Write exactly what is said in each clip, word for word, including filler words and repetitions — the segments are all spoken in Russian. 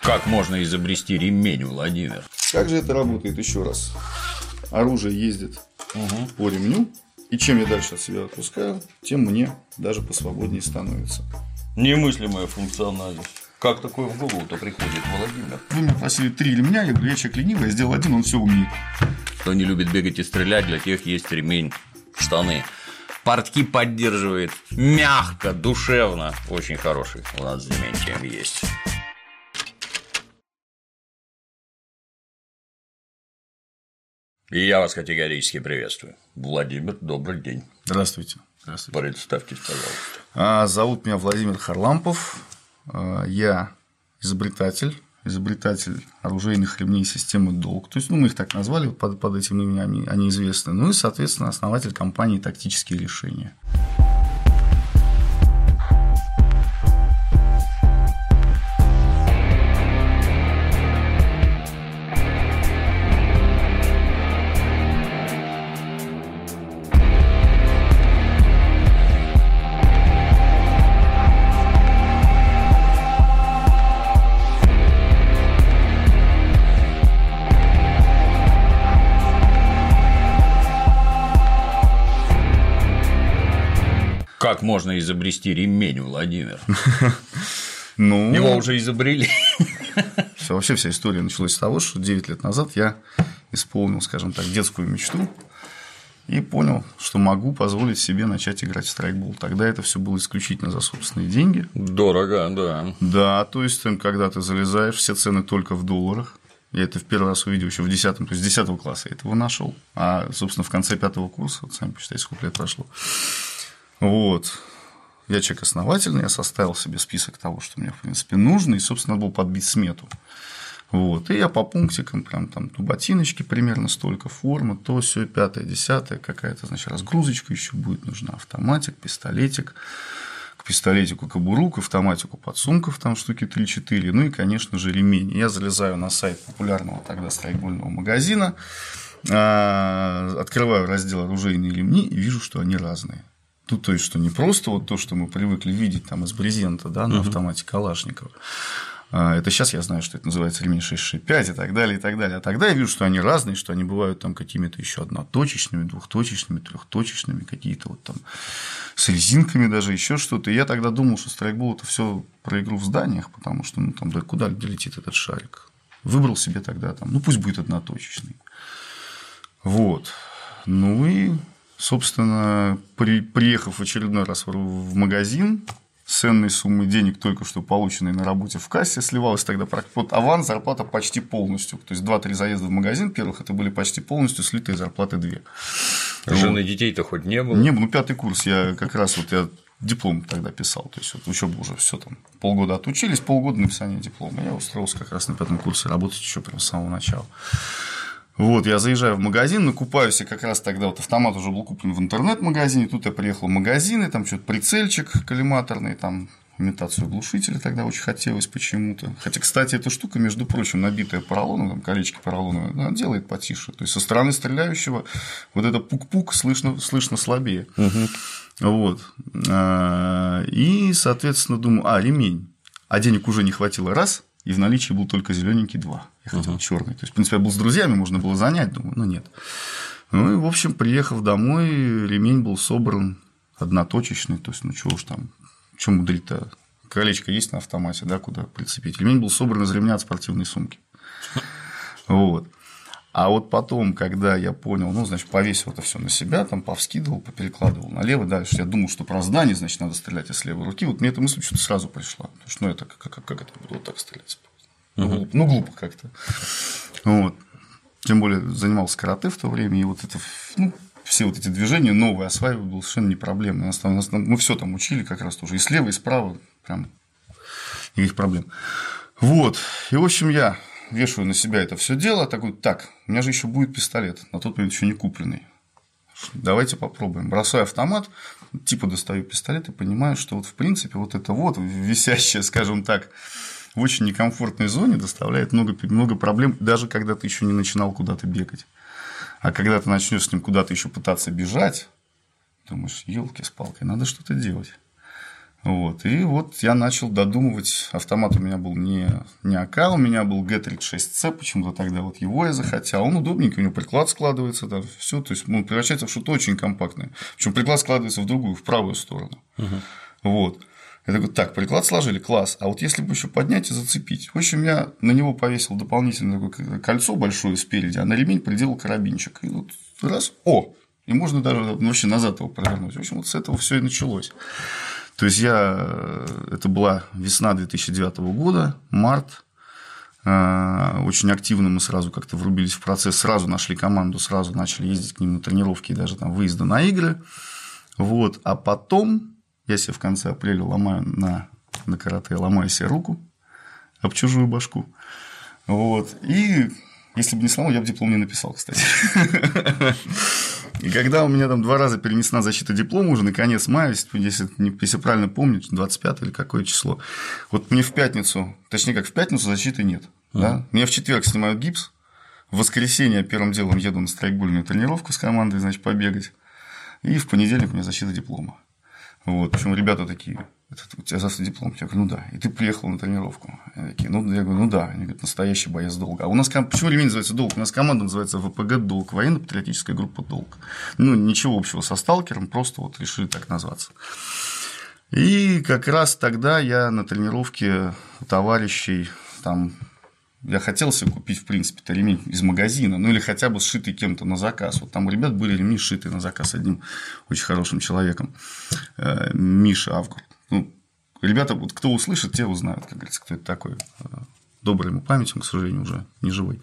Как можно изобрести ремень, Владимир? Как же это работает еще раз? Оружие ездит угу. по ремню, и чем я дальше от себя отпускаю, тем мне даже посвободнее становится. Немыслимая функциональность. Как такое в голову-то приходит, Владимир? Вы меня просили три ремня, я говорю, я человек ленивый, я сделал один, он все умеет. Кто не любит бегать и стрелять, для тех есть ремень, штаны. Портки поддерживает мягко, душевно. Очень хороший у нас с Дементием есть. И я вас категорически приветствую. Владимир, добрый день. Здравствуйте. Здравствуйте. Представьтесь, пожалуйста. А, зовут меня Владимир Харлампов. А, я изобретатель, изобретатель оружейных ремней системы долг. То есть, ну, мы их так назвали, под, под этим именем они, они известны. Ну и, соответственно, основатель компании «Тактические решения». Как можно изобрести ремень, Владимир? Ну, его уже изобрели. Все, вообще вся история началась с того, что девять лет назад я исполнил, скажем так, детскую мечту и понял, что могу позволить себе начать играть в страйкбол. Тогда это все было исключительно за собственные деньги. Дорого, да. Да, то есть, когда ты залезаешь, все цены только в долларах. Я это в первый раз увидел еще в десятом, то есть с десятого класса я этого нашел. А, собственно, в конце пятого курса, вот сами посчитайте, сколько лет прошло. Вот. Я человек основательный, я составил себе список того, что мне, в принципе, нужно, и, собственно, надо было подбить смету. Вот. И я по пунктикам, прям там ну, ботиночки примерно столько, форма, то, все, пятое, десятое, какая-то, значит, разгрузочка еще будет нужна, автоматик, пистолетик, к пистолетику кобуру, к автоматику подсумков, там штуки три-четыре, ну и, конечно же, ремень. Я залезаю на сайт популярного тогда страйкбольного магазина, открываю раздел оружейные ремни и вижу, что они разные. Ну, то есть, что не просто вот то, что мы привыкли видеть там из брезента, да, на автомате Калашникова. Это сейчас я знаю, что это называется ремень шесть шесть пять и так далее, и так далее. А тогда я вижу, что они разные, что они бывают там какими-то еще одноточечными, двухточечными, трехточечными, какие-то вот там с резинками даже, еще что-то. И я тогда думал, что страйкбол это все про игру в зданиях, потому что ну там да куда долетит этот шарик. Выбрал себе тогда там, ну пусть будет одноточечный. Вот. Ну и собственно, при, приехав в очередной раз в магазин, с ценной суммой денег, только что полученной на работе в кассе, сливалась тогда вот аванс, зарплата почти полностью. То есть два-три заезда в магазин первых это были почти полностью слитые зарплаты две. Жены вот. Детей-то хоть не было? Не было. Ну, пятый курс я как раз вот я диплом тогда писал. То есть вот учеба уже все там полгода отучились, полгода написания диплома. Я устроился как раз на пятом курсе работать еще прям с самого начала. Вот, я заезжаю в магазин, накупаюсь, и как раз тогда вот автомат уже был куплен в интернет-магазине, тут я приехал в магазин, и там что-то прицельчик коллиматорный, там имитацию глушителя тогда очень хотелось почему-то. Хотя, кстати, эта штука, между прочим, набитая поролоном, там колечки поролоновые, она делает потише. То есть, со стороны стреляющего вот это пук-пук слышно, слышно слабее. Угу. Вот. И, соответственно, думаю, а, ремень. А денег уже не хватило раз. И в наличии был только зелененький два. Я хотел uh-huh. черный. То есть, в принципе, я был с друзьями, можно было занять, думаю, но нет. Ну и, в общем, приехав домой, ремень был собран одноточечный. То есть, ну чего уж там, что мудрить-то? Колечко есть на автомате, да, куда прицепить. Ремень был собран из ремня от спортивной сумки. Вот. А вот потом, когда я понял, ну, значит, повесил это все на себя, там повскидывал, поперекладывал налево, дальше я думал, что про здание, значит, надо стрелять из левой руки. Вот мне эта мысль что-то сразу пришла. Потому что, ну, это как, как, как это буду вот так стрелять? Ну, глупо, ну, глупо как-то. Вот. Тем более занимался карате в то время, и вот это, ну, все вот эти движения новые осваивать было совершенно не проблемно. Мы все там учили как раз тоже и слева, и справа, прям никаких проблем. Вот. И, в общем, я вешаю на себя это все дело, такой, так, у меня же еще будет пистолет, на тот момент еще не купленный. Давайте попробуем. Бросаю автомат, типа достаю пистолет и понимаю, что вот в принципе вот это вот висящее, скажем так, в очень некомфортной зоне доставляет много, много проблем, даже когда ты еще не начинал куда-то бегать. А когда ты начнешь с ним куда-то еще пытаться бежать, думаешь, елки с палкой, надо что-то делать. Вот. И вот я начал додумывать. Автомат у меня был не, не АК, у меня был Гэ тридцать шесть С, почему-то тогда вот его я захотел. Он удобненький, у него приклад складывается, там все, то есть он превращается в что-то очень компактное. Причем приклад складывается в другую, в правую сторону. Угу. Вот. Я такой, так, приклад сложили, класс. А вот если бы еще поднять и зацепить. В общем, я на него повесил дополнительное такое кольцо большое спереди, а на ремень приделал карабинчик. И вот раз, о! И можно даже вообще назад его провернуть. В общем, вот с этого все и началось. То есть я, это была весна две тысячи девятого года, март. Очень активно мы сразу как-то врубились в процесс, сразу нашли команду, сразу начали ездить к ним на тренировки и даже там выезды на игры. Вот. А потом я себе в конце апреля ломаю на, на карате, ломаю себе руку об чужую башку. Вот. И если бы не сломал, я бы диплом не написал, кстати. И когда у меня там два раза перенесена защита диплома, уже на конец мая, если, если правильно помню, двадцать пятое или какое число, вот мне в пятницу, точнее, как в пятницу защиты нет. Uh-huh. Да? Мне в четверг снимают гипс, в воскресенье первым делом еду на страйкбольную тренировку с командой, значит, побегать, и в понедельник у меня защита диплома. Вот, причем ребята такие, у тебя завтра диплом? Я говорю, ну да. И ты приехал на тренировку? Я, такие, ну, я говорю, ну да. Они говорят, настоящий боец долга. А у нас, почему ремень называется долг? У нас команда называется ВПГ долг, военно-патриотическая группа долг. Ну, ничего общего со сталкером, просто вот решили так назваться. И как раз тогда я на тренировке у товарищей там. Я хотел себе купить, в принципе, ремень из магазина, ну или хотя бы сшитый кем-то на заказ. Вот там у ребят были ремни сшитые на заказ одним очень хорошим человеком, Миша Авгурт. Ну, ребята, вот кто услышит, те узнают, как говорится, кто это такой. Доброй ему памяти, он, к сожалению, уже не живой.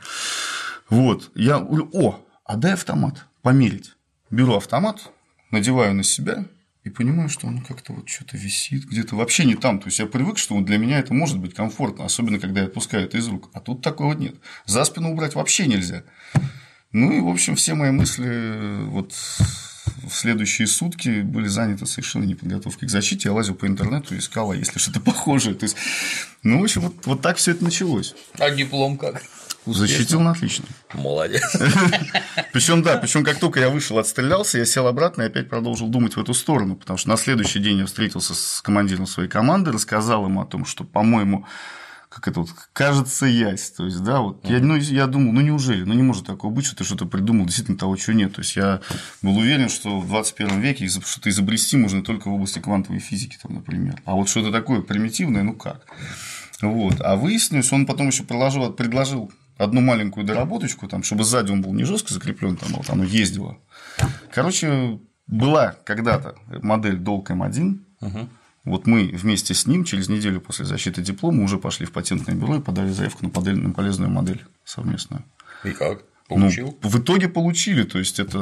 Вот, я говорю, о, а дай автомат померить. Беру автомат, надеваю на себя. И понимаю, что он как-то вот что-то висит где-то вообще не там. То есть я привык, что для меня это может быть комфортно, особенно когда я отпускаю это из рук. А тут такого нет. За спину убрать вообще нельзя. Ну и, в общем, все мои мысли вот в следующие сутки были заняты совершенно неподготовкой к защите. Я лазил по интернету и искал, а если что-то похожее. То есть, ну, в общем, вот, вот так все это началось. А диплом как? Защитил на отлично. Молодец. Причем, да, причем как только я вышел, отстрелялся, я сел обратно и опять продолжил думать в эту сторону, потому что на следующий день я встретился с командиром своей команды, рассказал ему о том, что, по-моему, как это вот, кажется, ясь. То есть, да, вот я, ну, я думал, ну неужели, ну не может такого быть, что ты что-то придумал, действительно того, чего нет. То есть я был уверен, что в двадцать первом веке что-то изобрести можно только в области квантовой физики, там, например. А вот что-то такое примитивное, ну как? Вот. А выяснилось, он потом еще предложил, предложил одну маленькую доработочку, там, чтобы сзади он был не жестко закреплен, там, вот оно ездило. Короче, была когда-то модель Долг Эм один. Угу. Вот мы вместе с ним через неделю после защиты диплома уже пошли в патентное бюро и подали заявку на, подель... на полезную модель совместную. И как? Получил? Ну, в итоге получили. То есть, это,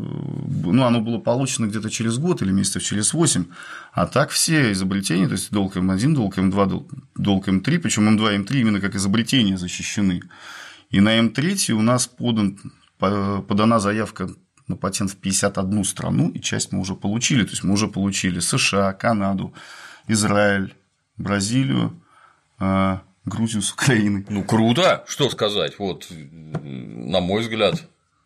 ну, оно было получено где-то через год или месяцев через восемь. А так все изобретения, то есть Долг Эм один, Долг Эм два, Долг Эм три, причем Эм два и Эм три именно как изобретения защищены. И на Эм три у нас подан, подана заявка на патент в пятьдесят одну страну, и часть мы уже получили. То есть, мы уже получили США, Канаду, Израиль, Бразилию, Грузию с Украиной. Ну, круто, что сказать. Вот, на мой взгляд,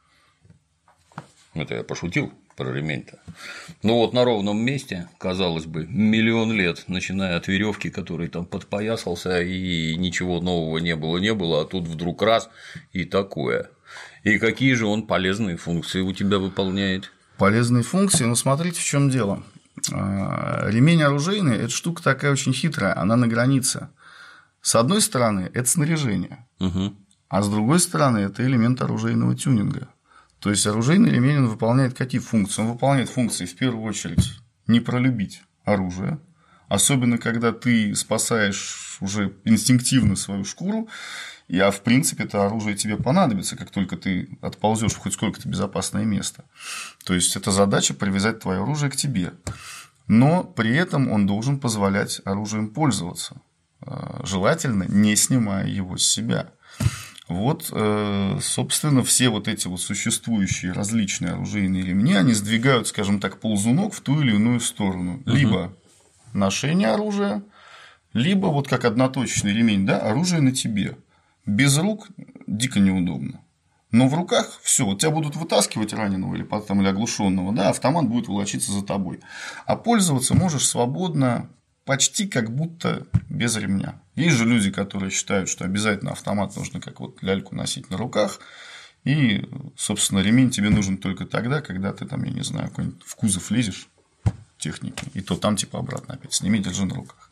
это я пошутил про ремень-то. Ну, вот на ровном месте, казалось бы, миллион лет, начиная от веревки, который там подпоясался, и ничего нового не было, не было, а тут вдруг раз и такое. И какие же он полезные функции у тебя выполняет? Полезные функции, ну, смотрите, в чем дело. Ремень оружейный – это штука такая очень хитрая, она на границе. С одной стороны, это снаряжение, угу. А с другой стороны, это элемент оружейного тюнинга. То есть, оружейный ремень он выполняет какие функции? Он выполняет функции, в первую очередь, не пролюбить оружие, особенно когда ты спасаешь уже инстинктивно свою шкуру, а в принципе это оружие тебе понадобится, как только ты отползешь в хоть сколько-то безопасное место. То есть, это задача привязать твое оружие к тебе, но при этом он должен позволять оружием пользоваться. Желательно не снимая его с себя. Вот, собственно, все вот эти вот существующие различные оружейные ремни, они сдвигают, скажем так, ползунок в ту или иную сторону. Угу. Либо ношение оружия, либо вот как одноточечный ремень, да, оружие на тебе. Без рук дико неудобно. Но в руках все, вот тебя будут вытаскивать раненого или, там, или оглушенного, да, автомат будет волочиться за тобой. А пользоваться можешь свободно, почти как будто без ремня. Есть же люди, которые считают, что обязательно автомат нужно как вот ляльку носить на руках. И, собственно, ремень тебе нужен только тогда, когда ты там, я не знаю, в кузов лезешь техники. И то там типа обратно опять сними, держи на руках.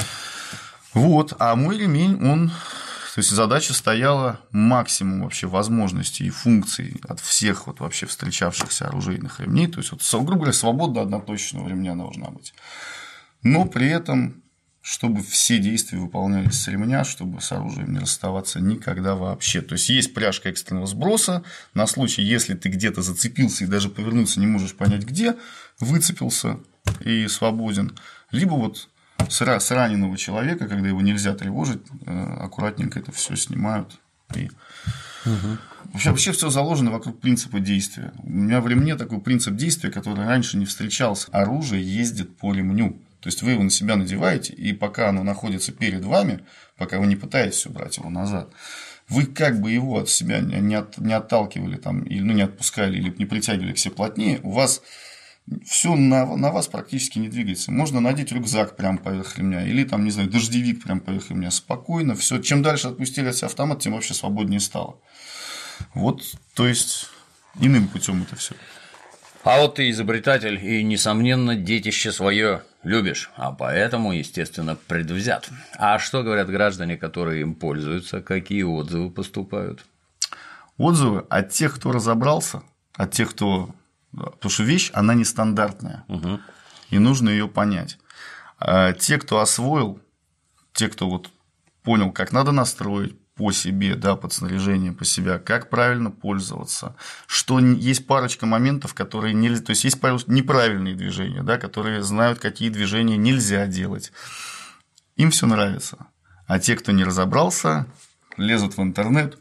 Вот. А мой ремень, он... То есть задача стояла максимум вообще возможностей и функций от всех вот вообще встречавшихся оружейных ремней. То есть, вот, грубо говоря, свобода одноточного ремня должна быть. Но при этом, чтобы все действия выполнялись с ремня, чтобы с оружием не расставаться никогда вообще. То есть, есть пряжка экстренного сброса на случай, если ты где-то зацепился и даже повернуться не можешь понять где, выцепился и свободен. Либо вот с раненого человека, когда его нельзя тревожить, аккуратненько это все снимают. И... Угу. Вообще, вообще все заложено вокруг принципа действия. У меня в ремне такой принцип действия, который раньше не встречался. Оружие ездит по ремню. То есть вы его на себя надеваете, и пока оно находится перед вами, пока вы не пытаетесь убрать его назад, вы как бы его от себя не, от, не отталкивали, там, или ну, не отпускали, или не притягивали к себе плотнее, у вас все на, на вас практически не двигается. Можно надеть рюкзак прямо поверх ремня, или там, не знаю, дождевик прямо поверх ремня. Спокойно, все. Чем дальше отпустили от себя автомат, тем вообще свободнее стало. Вот, то есть, иным путем это все. А вот ты изобретатель и, несомненно, детище свое любишь, а поэтому, естественно, предвзят. А что говорят граждане, которые им пользуются? Какие отзывы поступают? Отзывы от тех, кто разобрался, от тех, кто... Потому что вещь, она нестандартная, угу. И нужно ее понять. А те, кто освоил, те, кто вот понял, как надо настроить по себе, да, под снаряжение, по себе, как правильно пользоваться, что есть парочка моментов, которые нельзя, то есть есть неправильные движения, да, которые знают, какие движения нельзя делать. Им все нравится. А те, кто не разобрался, лезут в интернет.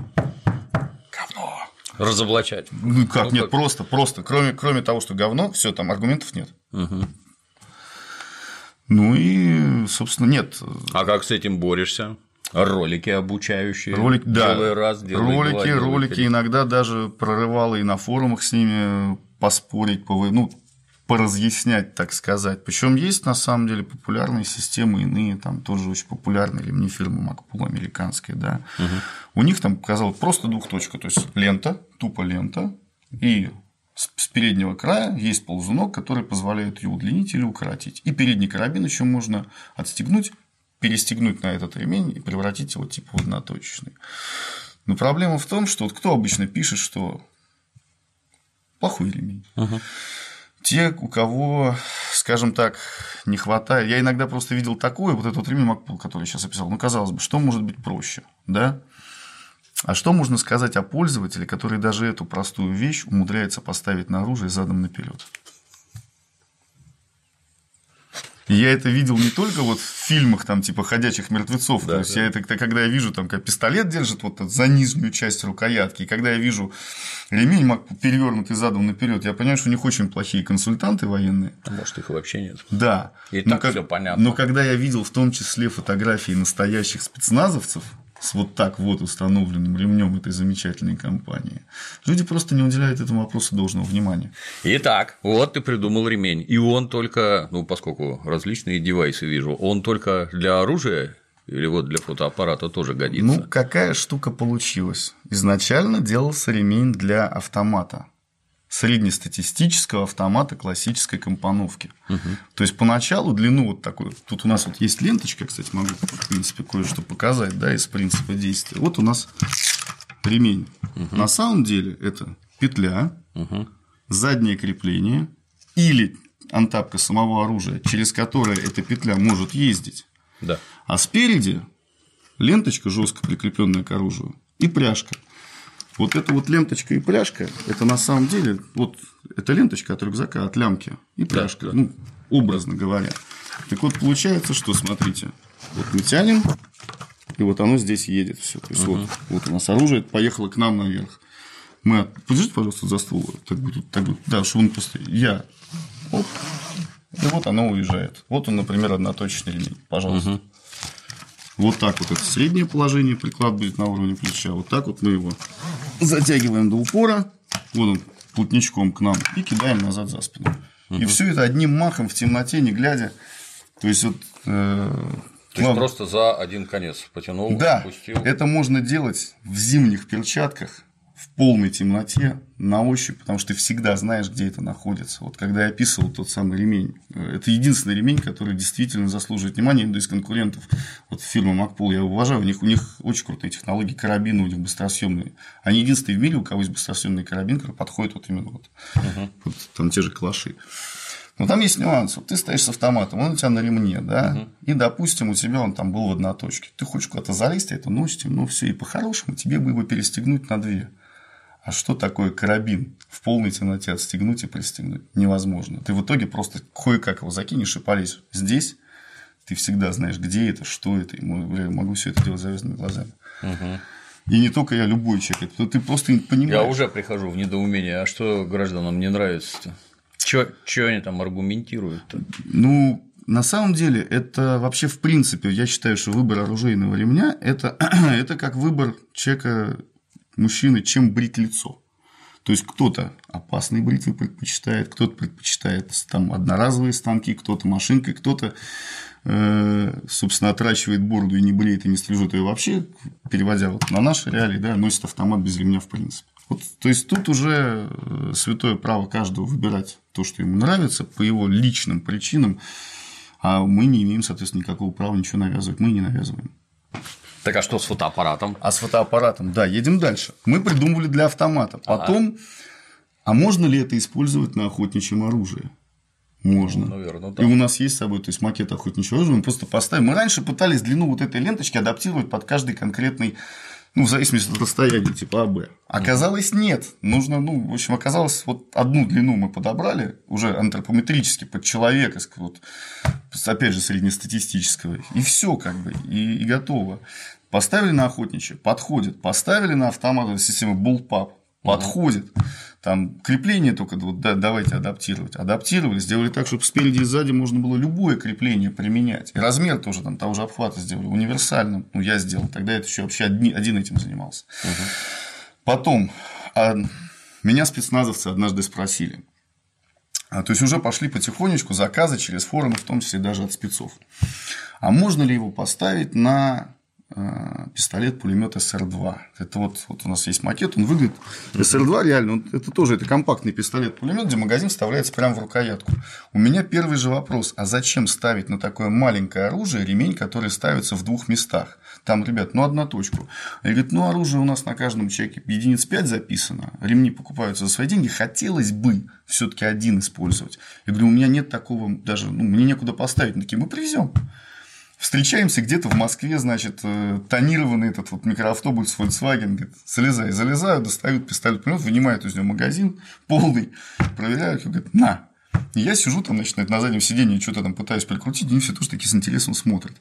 Разоблачать. Ну как, ну, нет, как... просто, просто. Кроме, кроме того, что говно, все, там аргументов нет. Угу. Ну и, собственно, нет. А как с этим борешься? Ролики обучающие. Ролик, да. Делай раз, делай ролики, два, делай ролики три. Иногда даже прорывало и на форумах с ними поспорить, по, ну, поразъяснять, так сказать. Причем есть на самом деле популярные системы иные, там тоже очень популярные ремни фирмы Макпул американские, да. Угу. У них там показалось просто двухточка, то есть лента, тупо лента, и с переднего края есть ползунок, который позволяет ее удлинить или укоротить. И передний карабин еще можно отстегнуть, перестегнуть на этот ремень и превратить его типа в одноточечный. Но проблема в том, что вот кто обычно пишет, что плохой ремень. Угу. Те, у кого, скажем так, не хватает. Я иногда просто видел такое, вот этот вот ремень Макпул, который я сейчас описал. Ну, казалось бы, что может быть проще, да? А что можно сказать о пользователе, который даже эту простую вещь умудряется поставить на оружие задом наперед? Я это видел не только вот в фильмах, там, типа «Ходячих мертвецов». Да, то есть, да. я это, когда я вижу, там, как пистолет держит вот за нижнюю часть рукоятки, и когда я вижу ремень перевернутый задом наперед, я понимаю, что у них очень плохие консультанты военные. А может, их вообще нет. Да. И но так как... все понятно. Но когда я видел в том числе фотографии настоящих спецназовцев с вот так вот установленным ремнем этой замечательной компании, люди просто не уделяют этому вопросу должного внимания. Итак, вот ты придумал ремень, и он только, ну, поскольку различные девайсы вижу, он только для оружия или вот для фотоаппарата тоже годится? Ну, какая штука получилась? Изначально делался ремень для автомата. Среднестатистического автомата классической компоновки. Угу. То есть, поначалу длину вот такой. Тут у нас вот есть ленточка, кстати, могу, в принципе, кое-что показать, да, из принципа действия. Вот у нас ремень. Угу. На самом деле это петля, угу. заднее крепление или антапка самого оружия, через которое эта петля может ездить. Да. А спереди ленточка, жестко прикрепленная к оружию, и пряжка. Вот эта вот ленточка и пряжка, это на самом деле, вот эта ленточка от рюкзака, от лямки и пряжка, да, да. Ну, образно говоря. Так вот, получается, что, смотрите, вот мы тянем, и вот оно здесь едет все. То есть, угу. вот, вот у нас оружие поехало к нам наверх. Мы... Подержите, пожалуйста, за ствол. Так будет, так будет. Да, чтобы он просто... Я... Оп. И вот оно уезжает. Вот он, например, одноточечный ремень. Пожалуйста. Угу. Вот так вот это среднее положение, приклад будет на уровне плеча. Вот так вот мы его затягиваем до упора. Вот он плотничком к нам и кидаем назад за спину. Угу. И все это одним махом в темноте, не глядя. То есть, вот, э, То есть, просто за один конец потянул, да, отпустил. Это можно делать в зимних перчатках, в полной темноте, на ощупь, потому что ты всегда знаешь, где это находится. Вот когда я описывал тот самый ремень, это единственный ремень, который действительно заслуживает внимания именно из конкурентов. Вот фирма Макпол, я уважаю, у них, у них очень крутые технологии, карабины у них быстросъемные. Они единственные в мире, у кого есть быстросъемный карабин, который подходит вот именно вот, uh-huh. вот там те же калаши. Но там есть нюанс. Вот ты стоишь с автоматом, он у тебя на ремне, да, uh-huh. и, допустим, у тебя он там был в одноточке. Ты хочешь куда-то залезть, а это носите, ну все, и по-хорошему тебе бы его перестегнуть на две. А что такое карабин в полной темноте отстегнуть и пристегнуть? Невозможно. Ты в итоге просто кое-как его закинешь и полезешь. Здесь ты всегда знаешь, где это, что это. И могу все это делать завязанными глазами. Uh-huh. И не только я, любой человек. Ты просто понимаешь. Я уже прихожу в недоумение. А что гражданам не нравится-то? Что они там аргументируют-то? Ну, на самом деле, это вообще в принципе, я считаю, что выбор оружейного ремня это, это как выбор человека, мужчины, чем брить лицо. То есть кто-то опасные бритвы предпочитает, кто-то предпочитает там одноразовые станки, кто-то машинкой, кто-то, э, собственно, отращивает бороду и не бреет, и не стрижет ее вообще, переводя вот на наши реалии, да, носит автомат без ремня в принципе. Вот, то есть тут уже святое право каждого выбирать то, что ему нравится, по его личным причинам, а мы не имеем, соответственно, никакого права ничего навязывать, мы не навязываем. Так а что с фотоаппаратом? А с фотоаппаратом, да, едем дальше. Мы придумывали для автомата. Потом, ага. а можно ли это использовать на охотничьем оружии? Можно. Ну, наверное, да. И у нас есть с собой, то есть макет охотничьего оружия, мы просто поставим. Мы раньше пытались длину вот этой ленточки адаптировать под каждый конкретный, ну, в зависимости от расстояния, типа АБ. Оказалось, нет. Нужно, ну, в общем, оказалось, вот одну длину мы подобрали, уже антропометрически, под человека, вот, опять же, среднестатистического, и все как бы, и, и готово. Поставили на охотничье, подходит. Поставили на автомат систему Bullpup, подходит. Там крепление только вот, да, давайте адаптировать. Адаптировали, сделали так, чтобы спереди и сзади можно было любое крепление применять. И размер тоже там того же обхвата сделали универсальным. Ну, я сделал. Тогда это еще вообще один, один этим занимался. Uh-huh. Потом а, меня спецназовцы однажды спросили. А, то есть уже пошли потихонечку заказы через форумы, в том числе даже от спецов. А можно ли его поставить на пистолет-пулемет эс эр два. Это вот, вот у нас есть макет, он выглядит. эс эр два реально, он, это тоже это компактный пистолет-пулемет, где магазин вставляется прямо в рукоятку. У меня первый же вопрос: а зачем ставить на такое маленькое оружие ремень, который ставится в двух местах? Там, ребят, ну одна точку. Я говорю, ну оружие у нас на каждом чеке единиц пять записано, ремни покупаются за свои деньги, хотелось бы все-таки один использовать. Я говорю, у меня нет такого даже, ну, мне некуда поставить, такие, мы привезем. Встречаемся где-то в Москве, значит, тонированный этот вот микроавтобус Volkswagen, говорит, залезай, залезаю, достают пистолет-пулемет, вынимают из него магазин полный, проверяют, и говорят, на. И я сижу там, значит, на заднем сиденье, что-то там пытаюсь прикрутить, и они все тоже такие с интересом смотрят.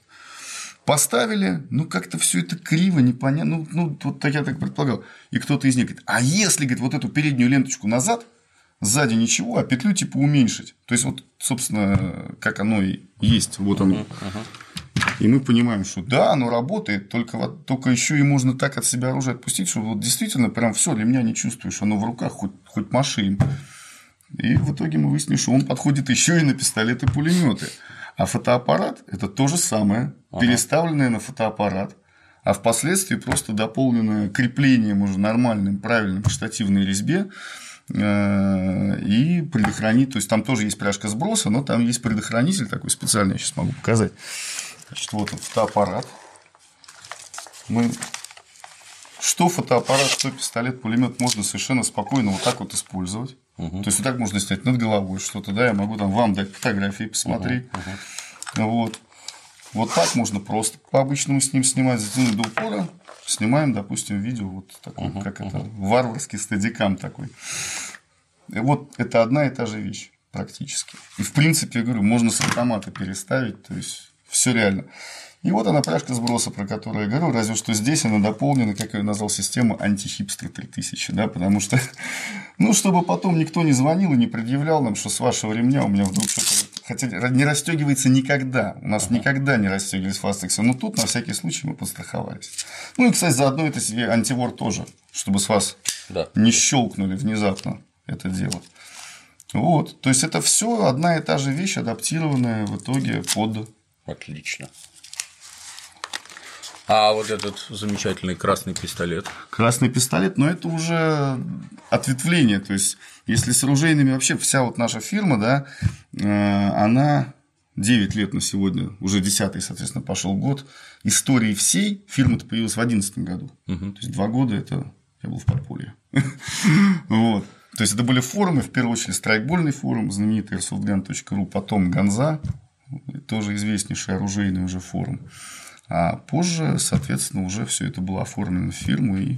Поставили, ну, как-то все это криво, непонятно, ну, ну, вот так я так предполагал. И кто-то из них говорит, а если, говорит, вот эту переднюю ленточку назад, сзади ничего, а петлю типа уменьшить. То есть, вот, собственно, как оно и есть, вот оно. Uh-huh, uh-huh. И мы понимаем, что да, оно работает, только, вот, только еще и можно так от себя оружие отпустить, что вот действительно прям все, ремня не чувствуешь, оно в руках, хоть, хоть маши им. И в итоге мы выяснили, что он подходит еще и на пистолеты-пулеметы. А фотоаппарат – это то же самое, ага. переставленное на фотоаппарат, а впоследствии просто дополненное креплением уже нормальным, правильным к штативной резьбе и предохранить. То есть, там тоже есть пряжка сброса, но там есть предохранитель такой специальный, я сейчас могу показать. Значит, вот он, фотоаппарат. Мы... Что фотоаппарат, что пистолет-пулемет можно совершенно спокойно вот так вот использовать. Угу. То есть, вот так можно снять над головой что-то, да, я могу там вам дать фотографии посмотреть. Угу. Угу. Вот. Вот так можно просто по-обычному с ним снимать, затянуть до упора, снимаем, допустим, видео, вот такой, угу. как это, варварский стадикам такой. И вот это одна и та же вещь практически. И, в принципе, я говорю, можно с автомата переставить, то есть, все реально. И вот она пряжка сброса, про которую я говорю, разве что здесь она дополнена, как я назвал, систему антихипстер три тысячи, да, потому что, ну, чтобы потом никто не звонил и не предъявлял нам, что с вашего ремня у меня вдруг что-то, хотя не расстегивается никогда, у нас uh-huh. никогда не расстегивались фастексы, но тут на всякий случай мы подстраховались. Ну, и, кстати, заодно это себе антивор тоже, чтобы с вас да. не щелкнули внезапно это дело. Вот. То есть, это все одна и та же вещь, адаптированная в итоге под… Отлично. А вот этот замечательный красный пистолет? Красный пистолет, но это уже ответвление. То есть, если с оружейными вообще вся вот наша фирма, да, она девять лет на сегодня, уже десятый, соответственно, пошел год. Истории всей фирмы-то появилась в две тысячи одиннадцатом году. Угу. То есть, два года это я был в подполье. Вот. То есть, это были форумы, в первую очередь, страйкбольный форум, знаменитый airsoftgun точка ру, потом Ганза, тоже известнейший оружейный уже форум. А позже, соответственно, уже все это было оформлено в фирму. И...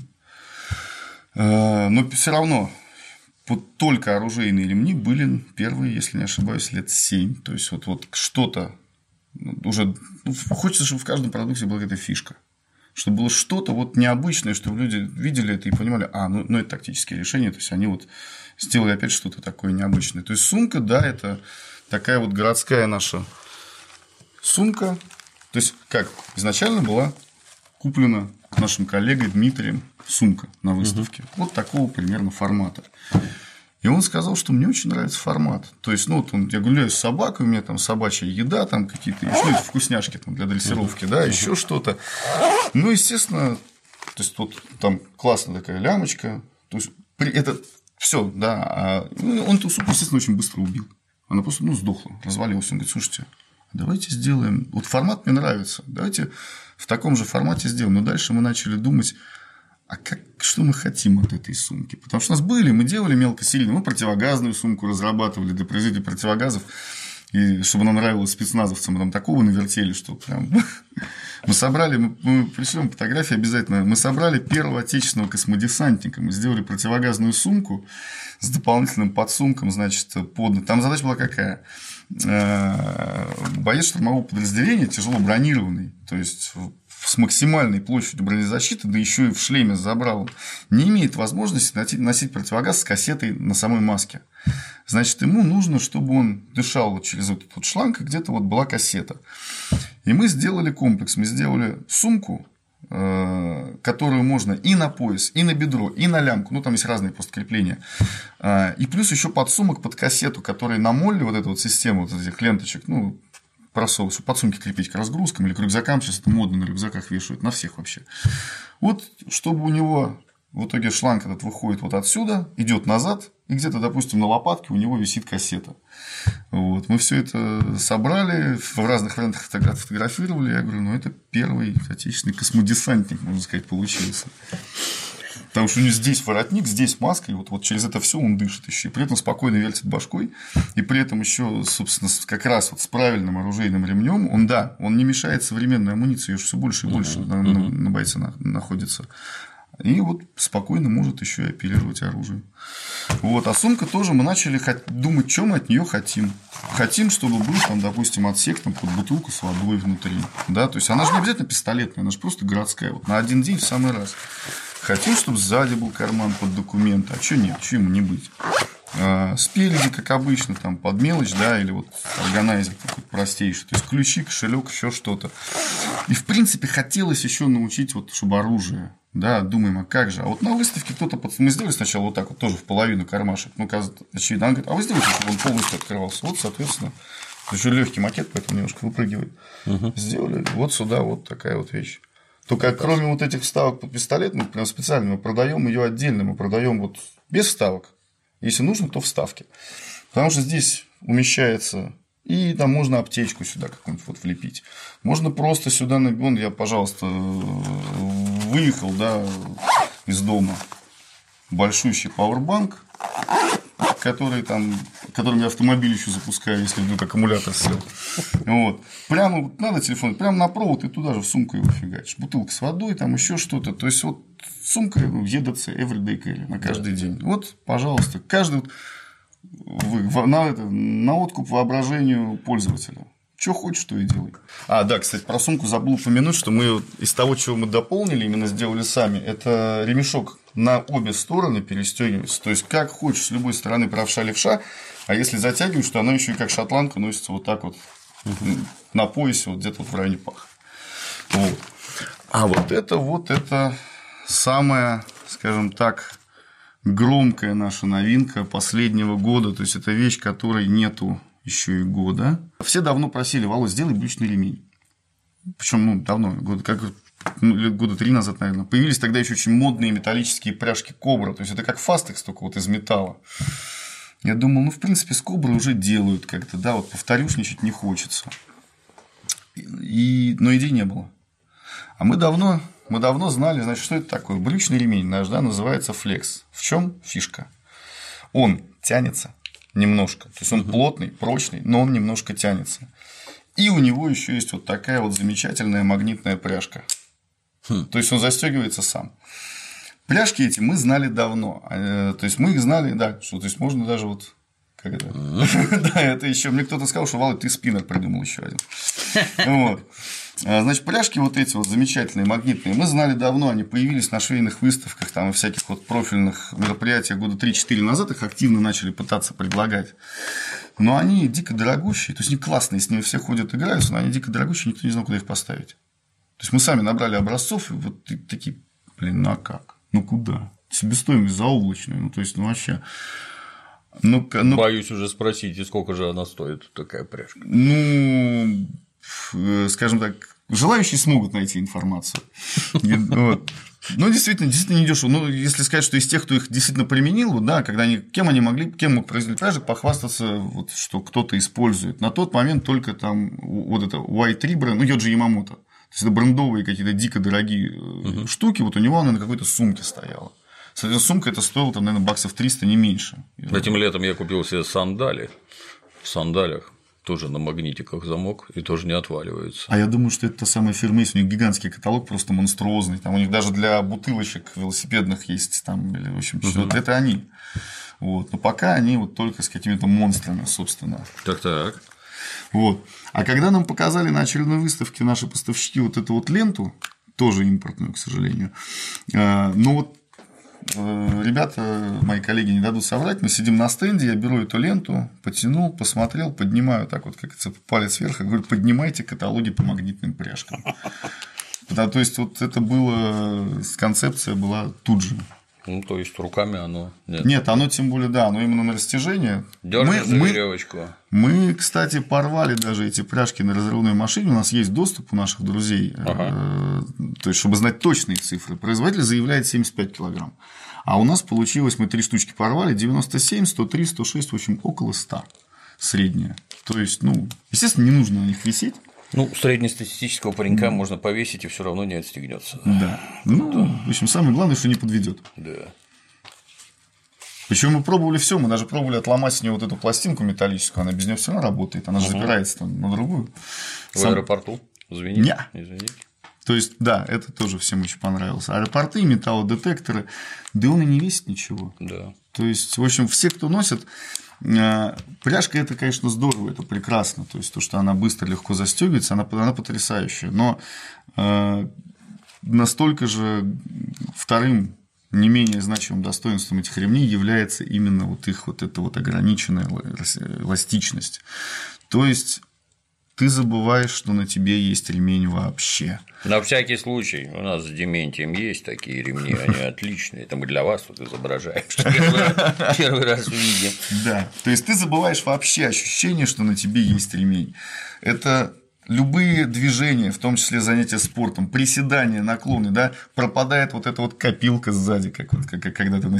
Но все равно вот только оружейные ремни были первые, если не ошибаюсь, лет семь. То есть, вот, вот что-то уже… Ну, хочется, чтобы в каждом продукте была какая-то фишка. Чтобы было что-то вот необычное, чтобы люди видели это и понимали, а, ну, ну это тактические решения. То есть, они вот сделали опять что-то такое необычное. То есть, сумка, да, это такая вот городская наша сумка. То есть, как изначально была куплена нашим коллегой Дмитрием сумка на выставке. Угу. Вот такого примерно формата. И он сказал, что мне очень нравится формат. То есть, ну, вот он, я гуляю с собакой, у меня там собачья еда, там какие-то еще вкусняшки там, для дрессировки, да, еще что-то. Ну, естественно, то есть, вот там классная такая лямочка. То есть, это все, да. А он эту сумку, естественно, очень быстро убил. Она просто, ну, сдохла, развалилась. Он говорит, слушайте, давайте сделаем… Вот формат мне нравится. Давайте в таком же формате сделаем. Но дальше мы начали думать, а как, что мы хотим от этой сумки? Потому что у нас были, мы делали мелкосерийную, мы противогазную сумку разрабатывали для производителей противогазов. И чтобы нам нравилось спецназовцам, мы там такого навертели, что прям… Мы собрали, мы, мы пришлем фотографии обязательно, мы собрали первого отечественного космодесантника, мы сделали противогазную сумку с дополнительным подсумком, значит, под… Там задача была какая? Боец штурмового подразделения, тяжело бронированный, то есть с максимальной площадью бронезащиты, да еще и в шлеме с забралом, не имеет возможности носить противогаз с кассетой на самой маске. Значит, ему нужно, чтобы он дышал вот через вот этот шланг, и где-то вот была кассета. И мы сделали комплекс, мы сделали сумку, которую можно и на пояс, и на бедро, и на лямку, ну там есть разные просто крепления, и плюс еще подсумок под кассету, который на молле, вот эту вот систему вот этих ленточек, ну, просовывать, чтобы подсумки крепить к разгрузкам или к рюкзакам, сейчас это модно, на рюкзаках вешают, на всех вообще. Вот, чтобы у него в итоге шланг этот выходит вот отсюда, идет назад, и где-то, допустим, на лопатке у него висит кассета. Вот. Мы все это собрали, в разных вариантах фотографировали. Я говорю, ну это первый отечественный космодесантник, можно сказать, получился. Потому что у него здесь воротник, здесь маска, и вот, вот через это все он дышит еще. И при этом спокойно вертит башкой. И при этом еще, собственно, как раз вот с правильным оружейным ремнем, он, да, он не мешает современной амуниции, ее все больше и больше uh-huh. на, на, на бойце на, находится. И вот спокойно может еще и оперировать оружием. Вот. А сумка тоже мы начали думать, что мы от нее хотим. Хотим, чтобы был там, допустим, отсек там, под бутылку с водой внутри. Да? То есть она же не обязательно пистолетная, она же просто городская. Вот на один день в самый раз. Хотим, чтобы сзади был карман под документы. А что нет, что ему не быть? А спереди, как обычно, там под мелочь, да, или вот органайзер какой-то простейший. То есть ключи, кошелек, еще что-то. И в принципе хотелось еще научить, вот, чтобы оружие. Да, думаем, а как же? А вот на выставке кто-то… Под... Мы сделали сначала вот так вот, тоже в половину кармашек. Ну, очевидно. Она говорит, а вы сделаете, чтобы он полностью открывался. Вот, соответственно, еще легкий макет, поэтому немножко выпрыгивает. Угу. Сделали. Вот сюда вот такая вот вещь. Только ну, кроме вот этих вставок под пистолет, мы прям специально мы продаем ее отдельно. Мы продаем вот без вставок. Если нужно, то вставки. Потому что здесь умещается… И там можно аптечку сюда какую-нибудь вот влепить. Можно просто сюда на вон я, пожалуйста, выехал, да, из дома. Большущий пауэрбанк, который там, которым я автомобиль еще запускаю, если вдруг аккумулятор сел. Вот. Прямо вот надо телефон, прямо на провод и туда же в сумку его фигачишь. Бутылка с водой, там еще что-то. То есть вот сумка и ди си Everyday Carry на каждый да. день. Вот, пожалуйста, каждый на, это, на откуп воображению пользователя. Что хочешь, то и делай. А, да, кстати, про сумку забыл упомянуть, что мы из того, чего мы дополнили, именно сделали сами, это ремешок на обе стороны перестегивается. То есть, как хочешь, с любой стороны правша-левша, а если затягиваешь, то она еще и как шотландка носится вот так вот угу. на поясе, вот где-то вот в районе паха. Вот. А вот это вот это самое, скажем так, громкая наша новинка последнего года. То есть, это вещь, которой нету еще и года. Все давно просили: Володь, сделай брючный ремень. Причем, ну, давно, года, как, ну, года три назад, наверное. Появились тогда еще очень модные металлические пряжки Кобра. То есть, это как фастекс, только вот из металла. Я думал, ну, в принципе, с Коброй уже делают как-то, да, вот повторюшничать не хочется. И... Но идей не было. А мы давно, мы давно знали, значит, что это такое. Брючный ремень наш, да, называется флекс. В чем фишка? Он тянется немножко. То есть, он плотный, прочный, но он немножко тянется. И у него еще есть вот такая вот замечательная магнитная пряжка. Хм. То есть, он застегивается сам. Пряжки эти мы знали давно. То есть, мы их знали, да, что то есть, можно даже вот. Как это? Да, это еще. Мне кто-то сказал, что Володь, ты спиннер придумал еще один. Вот. Значит, пряжки вот эти вот замечательные, магнитные, мы знали давно, они появились на швейных выставках, там, и всяких вот профильных мероприятиях года три-четыре назад, их активно начали пытаться предлагать. Но они дико дорогущие, то есть, они классные, с ними все ходят, играются, но они дико дорогущие, никто не знал, куда их поставить. То есть, мы сами набрали образцов, и вот такие, блин, ну а как? Ну куда? Себестоимость заоблачная, ну то есть, ну вообще. Ну, ну... Боюсь уже спросить, и сколько же она стоит, такая пряжка? Ну, скажем так, желающие смогут найти информацию. Вот. Ну, действительно, действительно недешево. Ну, если сказать, что из тех, кто их действительно применил, вот, да, когда они, кем они могли, кем мог производитель пряжек похвастаться, вот, что кто-то использует. На тот момент только там вот это уай три бренд, ну, Йоджи Ямамото. То есть, это брендовые какие-то дико дорогие угу. штуки, вот у него она на какой-то сумке стояла. Соответственно, сумка это стоила, там, наверное, баксов триста, не меньше. Этим летом я купил себе сандали. В сандалях тоже на магнитиках замок и тоже не отваливается. А я думаю, что это та самая фирма есть. У них гигантский каталог, просто монструозный. Там у них даже для бутылочек велосипедных есть. Там, или, в общем, угу. вот это они. Вот. Но пока они вот только с какими-то монстрами, собственно. Так-так. Вот. А когда нам показали на очередной выставке наши поставщики вот эту вот ленту, тоже импортную, к сожалению, но вот ребята, мои коллеги не дадут соврать, мы сидим на стенде, я беру эту ленту, потянул, посмотрел, поднимаю так вот, как палец вверх, и говорю: поднимайте каталоги по магнитным пряжкам. Да, то есть, вот это было, концепция была тут же. Ну, то есть, руками оно нет. Нет, оно тем более, да, оно именно на растяжение. Дёрнешь за веревочку. Мы, кстати, порвали даже эти пряжки на разрывной машине. У нас есть доступ у наших друзей, ага. То есть, чтобы знать точные цифры. Производитель заявляет семьдесят пять килограмм. А у нас получилось, мы три штучки порвали, девяносто семь, сто три, сто шесть, в общем, около ста средняя. То есть, ну, естественно, не нужно на них висеть. Ну, среднестатистического паренька mm. можно повесить, и все равно не отстегнется. Да. Ну, да. В общем, самое главное, что не подведет. Да. Причем мы пробовали все, мы даже пробовали отломать с нее вот эту пластинку металлическую, она без нее все равно работает, она же угу. запирается там на другую. В Сам... аэропорту? Звенит? Не. Извините. То есть, да, это тоже всем очень понравилось. Аэропорты, металлодетекторы, да он и не весит ничего. Да. То есть, в общем, все, кто носит, пряжка это, конечно, здорово, это прекрасно. То есть, то, что она быстро, легко застегивается, она, она потрясающая. Но э, настолько же вторым не менее значимым достоинством этих ремней является именно вот их вот эта вот ограниченная эластичность. То есть, ты забываешь, что на тебе есть ремень вообще. На всякий случай, у нас с Дементием есть такие ремни, они отличные. Это мы для вас тут изображаем, что первый раз видим. Да, то есть, ты забываешь вообще ощущение, что на тебе есть ремень. Это любые движения, в том числе занятия спортом, приседания, наклоны, да, пропадает вот эта вот копилка сзади, как вот как, когда ты на.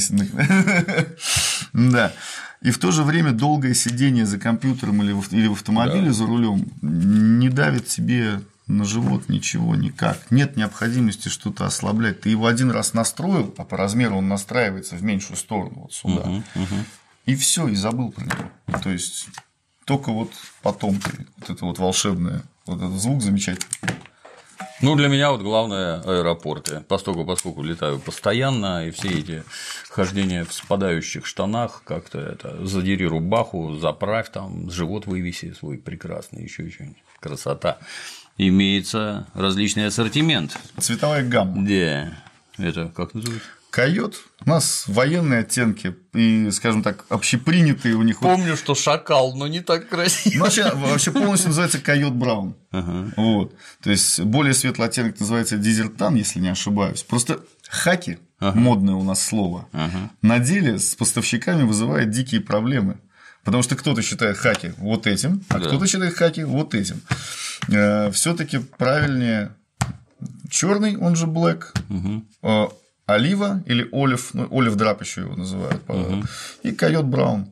Да. И в то же время долгое сидение за компьютером или в, или в автомобиле да. за рулем не давит тебе на живот ничего никак. Нет необходимости что-то ослаблять. Ты его один раз настроил, а по размеру он настраивается в меньшую сторону, вот сюда. Угу, угу. И все, и забыл про него. То есть, только вот потом ты, вот это вот волшебное, вот этот звук замечательный. Ну, для меня вот главное аэропорты, поскольку, поскольку летаю постоянно, и все эти хождения в спадающих штанах, как-то это задери рубаху, заправь там, живот вывеси свой прекрасный, еще что-нибудь, красота. Имеется различный ассортимент. Цветовая гамма. Да, это как называется? койот, у нас военные оттенки и, скажем так, общепринятые у них. Помню, вот... что шакал, но не так красиво. Ну, вообще, вообще полностью называется койот браун. Ага. Вот. То есть более светлый оттенок называется дезертан, если не ошибаюсь. Просто хаки, ага. модное у нас слово, ага. на деле с поставщиками вызывает дикие проблемы. Потому что кто-то считает хаки вот этим, а да. кто-то считает хаки вот этим. Все-таки правильнее черный, он же black. Угу. Олива или олив, ну, олив драп еще его называют, угу. и койот браун.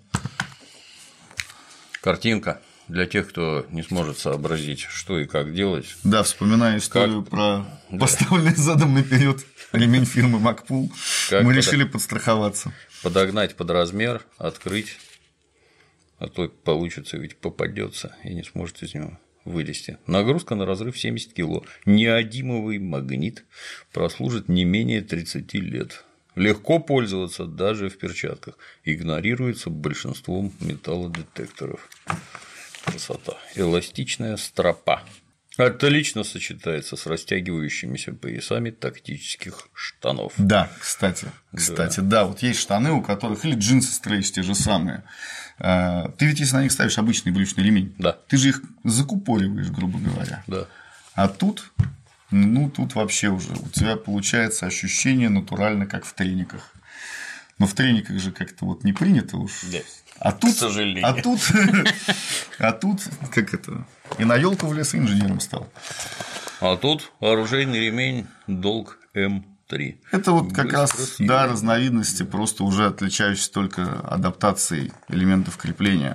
Картинка для тех, кто не сможет сообразить, что и как делать. Да, вспоминая историю как... про да. поставленный задом наперед ремень фирмы Макпул, мы под... решили подстраховаться. Подогнать под размер, открыть, а то получится, ведь попадется и не сможет из него вылезти. Нагрузка на разрыв семьдесят кило. Неодимовый магнит прослужит не менее тридцати лет. Легко пользоваться даже в перчатках. Игнорируется большинством металлодетекторов. Красота. Эластичная стропа. Отлично сочетается с растягивающимися поясами тактических штанов. Да, кстати. Кстати, да. да, вот есть штаны, у которых или джинсы стрейч те же самые. Ты ведь если на них ставишь обычный брючный ремень, да. ты же их закупориваешь, грубо говоря. Да. А тут, ну, тут вообще уже у тебя получается ощущение натурально, как в трениках. Но в трениках же как-то вот не принято уж. Да. А тут, к сожалению. А тут, а тут, как это, и на елку влез, и инженером стал. А тут оружейный ремень Долг эм три. Это вот как раз, красивый. Да, разновидности, просто уже отличающиеся только адаптацией элементов крепления.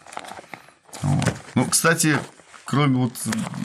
Вот. Ну, кстати, кроме вот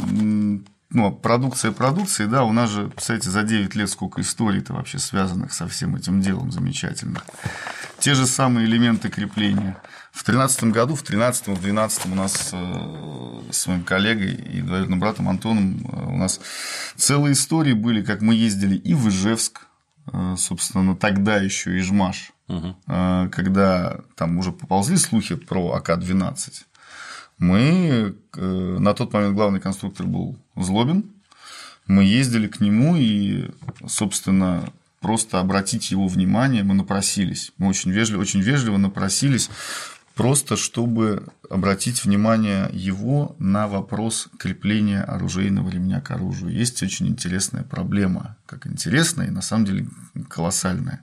ну, продукции продукции, да, у нас же, кстати, за девять лет сколько историй-то вообще связанных со всем этим делом замечательных. Те же самые элементы крепления. В тринадцатом году, в тринадцатом, в двенадцатом у нас с моим коллегой и двоюродным братом Антоном у нас целые истории были, как мы ездили и в Ижевск, собственно, тогда еще Ижмаш, угу. когда там уже поползли слухи про А К двенадцать. Мы, на тот момент главный конструктор был Злобин, мы ездили к нему и, собственно, просто обратить его внимание мы напросились. Мы очень вежливо, очень вежливо напросились, просто чтобы обратить внимание его на вопрос крепления оружейного ремня к оружию. Есть очень интересная проблема, как интересная и на самом деле колоссальная.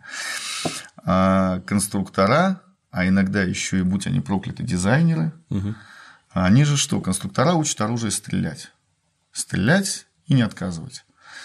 А конструктора, а иногда еще и, будь они прокляты, дизайнеры, угу. они же что? Конструктора учат оружие стрелять. Стрелять и не отказывать.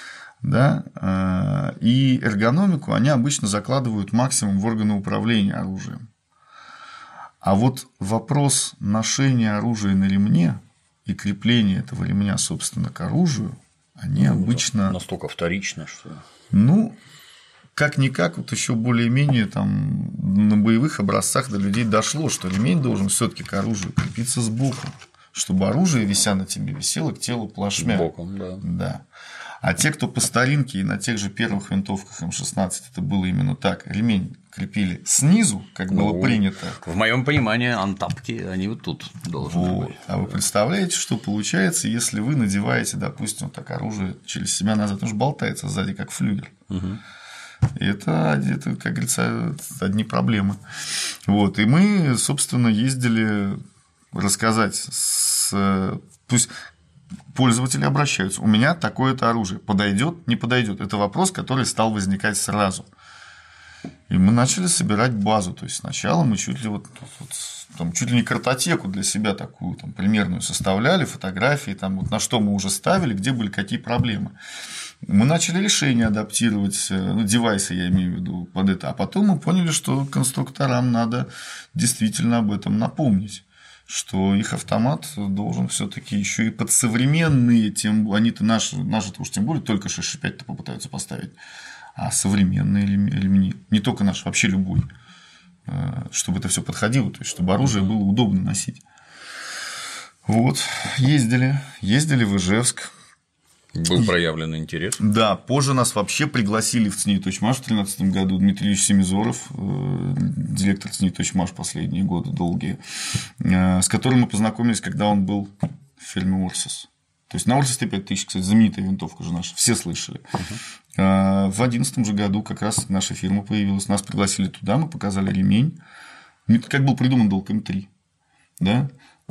Да? И эргономику они обычно закладывают максимум в органы управления оружием. А вот вопрос ношения оружия на ремне и крепления этого ремня, собственно, к оружию, они ну, обычно… Настолько вторично, что… Ну, как-никак, вот еще более-менее там на боевых образцах до людей дошло, что ремень должен все-таки к оружию крепиться сбоку, чтобы оружие, вися на тебе, висело к телу плашмя. Боком, да. Да. А те, кто по старинке и на тех же первых винтовках эм шестнадцать, это было именно так. Ремень крепили снизу, как ну, было принято. В моем понимании, антапки, они вот тут должны вот. быть. А вы представляете, что получается, если вы надеваете, допустим, вот так оружие через себя назад, оно же болтается сзади, как флюгер. Угу. И это, это, как говорится, одни проблемы. Вот. И мы, собственно, ездили рассказать с… Пусть пользователи обращаются. У меня такое-то оружие. Подойдет, не подойдет. Это вопрос, который стал возникать сразу. И мы начали собирать базу. То есть сначала мы чуть ли вот, вот там, чуть ли не картотеку для себя такую там, примерную составляли, фотографии, там, вот, на что мы уже ставили, где были какие проблемы. Мы начали решения адаптировать, ну, девайсы, я имею в виду, под это. А потом мы поняли, что конструкторам надо действительно об этом напомнить. Что их автомат должен все-таки еще и под современные, тем они-то наши, наши-то уж тем более только шесть пять-то попытаются поставить, а современные ремни, не только наш, вообще любой, чтобы это все подходило, то есть чтобы оружие было удобно носить. Вот, ездили, ездили в Ижевск. Был проявлен интерес. Да, позже нас вообще пригласили в ЦНИИ-Точмаш в две тысячи тринадцатом году. Дмитрий Ильич Семизоров, директор ЦНИИ-Точмаш последние годы долгие, с которым мы познакомились, когда он был в фирме Урсус. То есть на Урсис Т пять тысяч, кстати, знаменитая винтовка же наша, все слышали. Uh-huh. В две тысячи одиннадцатом же году как раз наша фирма появилась, нас пригласили туда, мы показали ремень. Как был придуман Долком три. Да?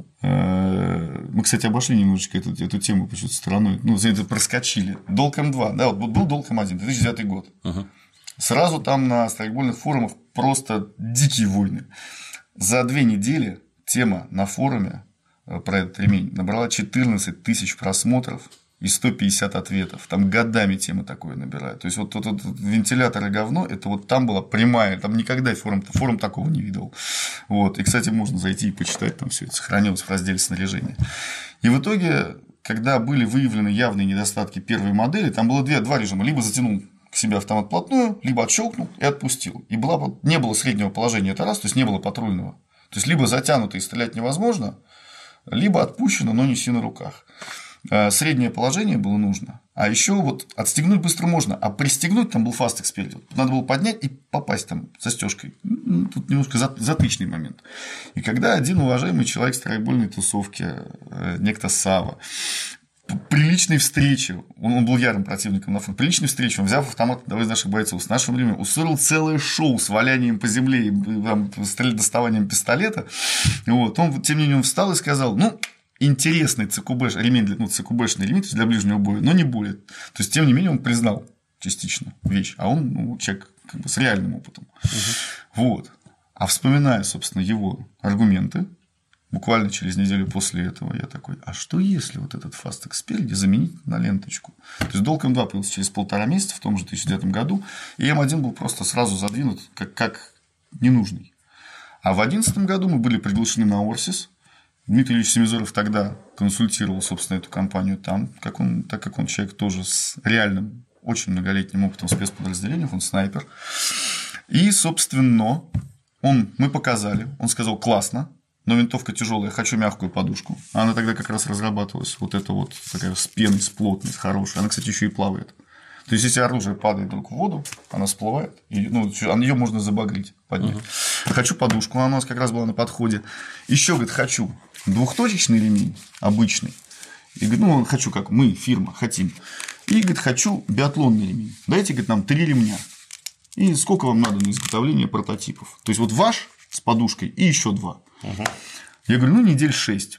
Мы, кстати, обошли немножечко эту, эту тему почему-то стороной. Ну, за это проскочили. Долком два. Да, вот был Долком один, две тысячи девятый год. Uh-huh. Сразу там на страйкбольных форумах просто дикие войны. За две недели тема на форуме про этот ремень набрала четырнадцать тысяч просмотров и сто пятьдесят ответов. Там годами темы такое набирают. То есть, вот тут вентилятор и говно, это вот там была прямая, там никогда форум, форум такого не видел. Вот. И, кстати, можно зайти и почитать, там все это сохранилось в разделе снаряжения. И в итоге, когда были выявлены явные недостатки первой модели, там было две, два режима. Либо затянул к себе автомат вплотную, либо отщелкнул и отпустил. И была, не было среднего положения, это раз, то есть не было патрульного. То есть, либо затянуто и стрелять невозможно, либо отпущено, но неси на руках. Среднее положение было нужно. А еще вот отстегнуть быстро можно, а пристегнуть там был фастек спереди. Надо было поднять и попасть там застежкой. Тут немножко затычный момент. И когда один уважаемый человек страйкбольной тусовки, некто Сава, при личной встрече, он был ярым противником на фронте, при личной встрече, он, взяв автомат одного из наших бойцов с нашим временем, устроил целое шоу с валянием по земле и там, доставанием пистолета. Вот. Он, тем не менее, встал и сказал: ну, интересный ЦКБ, ремень, ну, ЦКБшный ремень для ближнего боя, но не более. То есть, тем не менее, он признал частично вещь, а он, ну, человек как бы с реальным опытом. Угу. Вот. А вспоминая, собственно, его аргументы, буквально через неделю после этого я такой: а что если вот этот фастек спереди заменить на ленточку? То есть Долком два появился через полтора месяца в том же две тысячи девятом году, и М один был просто сразу задвинут как, как ненужный. А в две тысячи одиннадцатом году мы были приглашены на Орсис. Дмитрий Ильич Семизоров тогда консультировал, собственно, эту компанию там, как он, так как он человек тоже с реальным, очень многолетним опытом в спецподразделениях, он снайпер. И, собственно, он, мы показали, он сказал: классно, но винтовка тяжелая, хочу мягкую подушку. Она тогда как раз разрабатывалась, вот эта вот такая с пеной, с плотной, с хорошей. Она, кстати, еще и плавает. То есть, если оружие падает вдруг в воду, она всплывает, и, ну, ее можно забагрить, поднять. Uh-huh. Хочу подушку, она у нас как раз была на подходе. Еще, говорит, хочу двухточечный ремень, обычный. И говорит: ну, хочу, как мы, фирма, хотим. И, говорит, хочу биатлонный ремень. Дайте, говорит, нам три ремня. И сколько вам надо на изготовление прототипов? То есть, вот ваш с подушкой и еще два. Uh-huh. Я говорю: ну, недель шесть.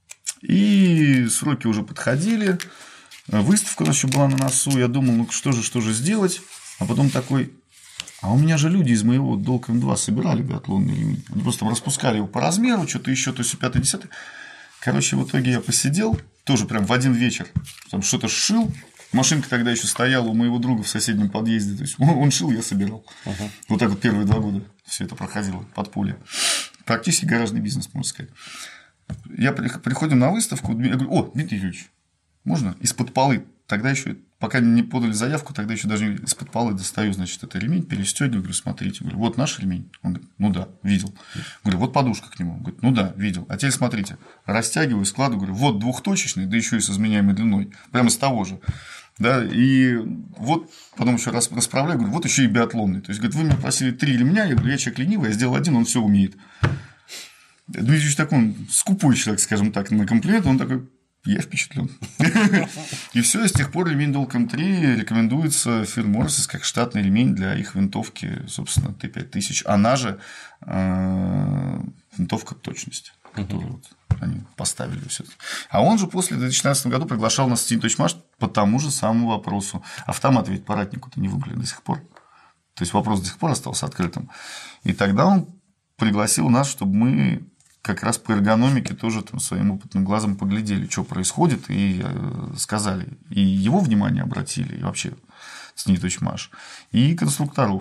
И сроки уже подходили. Выставка у нас еще была на носу. Я думал: ну, что же, что же сделать? А потом такой: а у меня же люди из моего Долком два собирали биатлонный ремень. Они просто там распускали его по размеру, что-то еще, то есть пятое, десятое. Короче, в итоге я посидел, тоже прям в один вечер, там что-то сшил. Машинка тогда еще стояла у моего друга в соседнем подъезде. То есть он шил, я собирал. Uh-huh. Вот так вот первые два года все это проходило под пули. Практически гаражный бизнес, можно сказать. Я приходим на выставку, я говорю: о, Дмитрий Юрьевич, можно из-под полы? Тогда еще, пока не подали заявку, тогда еще даже из-под полы достаю, значит, это ремень, перестегиваю, говорю: смотрите, говорю, вот наш ремень. Он говорит: ну да, видел. Говорю: вот подушка к нему. Он говорит: ну да, видел. А теперь смотрите, растягиваю, складываю, говорю: вот двухточечный, да еще и с изменяемой длиной, прямо с того же. Да, и вот потом еще раз расправляю, говорю: вот еще и биатлонный. То есть, говорит: вы меня просили три ремня, я говорю: я человек ленивый, я сделал один, он все умеет. Дмитрий Ильич такой, он скупой человек, скажем так, на комплимент, он такой: я впечатлен. И все, и с тех пор ремень Долком три рекомендуется фирме Орсис как штатный ремень для их винтовки, собственно, Т пять тысяч. Она же э, винтовка точности, которую вот они поставили. Все. А он же после в две тысячи шестнадцатом году приглашал нас в Тинточмаш по тому же самому вопросу. Автоматы ведь по ратнику-то не выбрали до сих пор. То есть вопрос до сих пор остался открытым. И тогда он пригласил нас, чтобы мы как раз по эргономике тоже там своим опытным глазом поглядели, что происходит, и сказали. И его внимание обратили, и вообще с Ниточмаш, и конструкторов.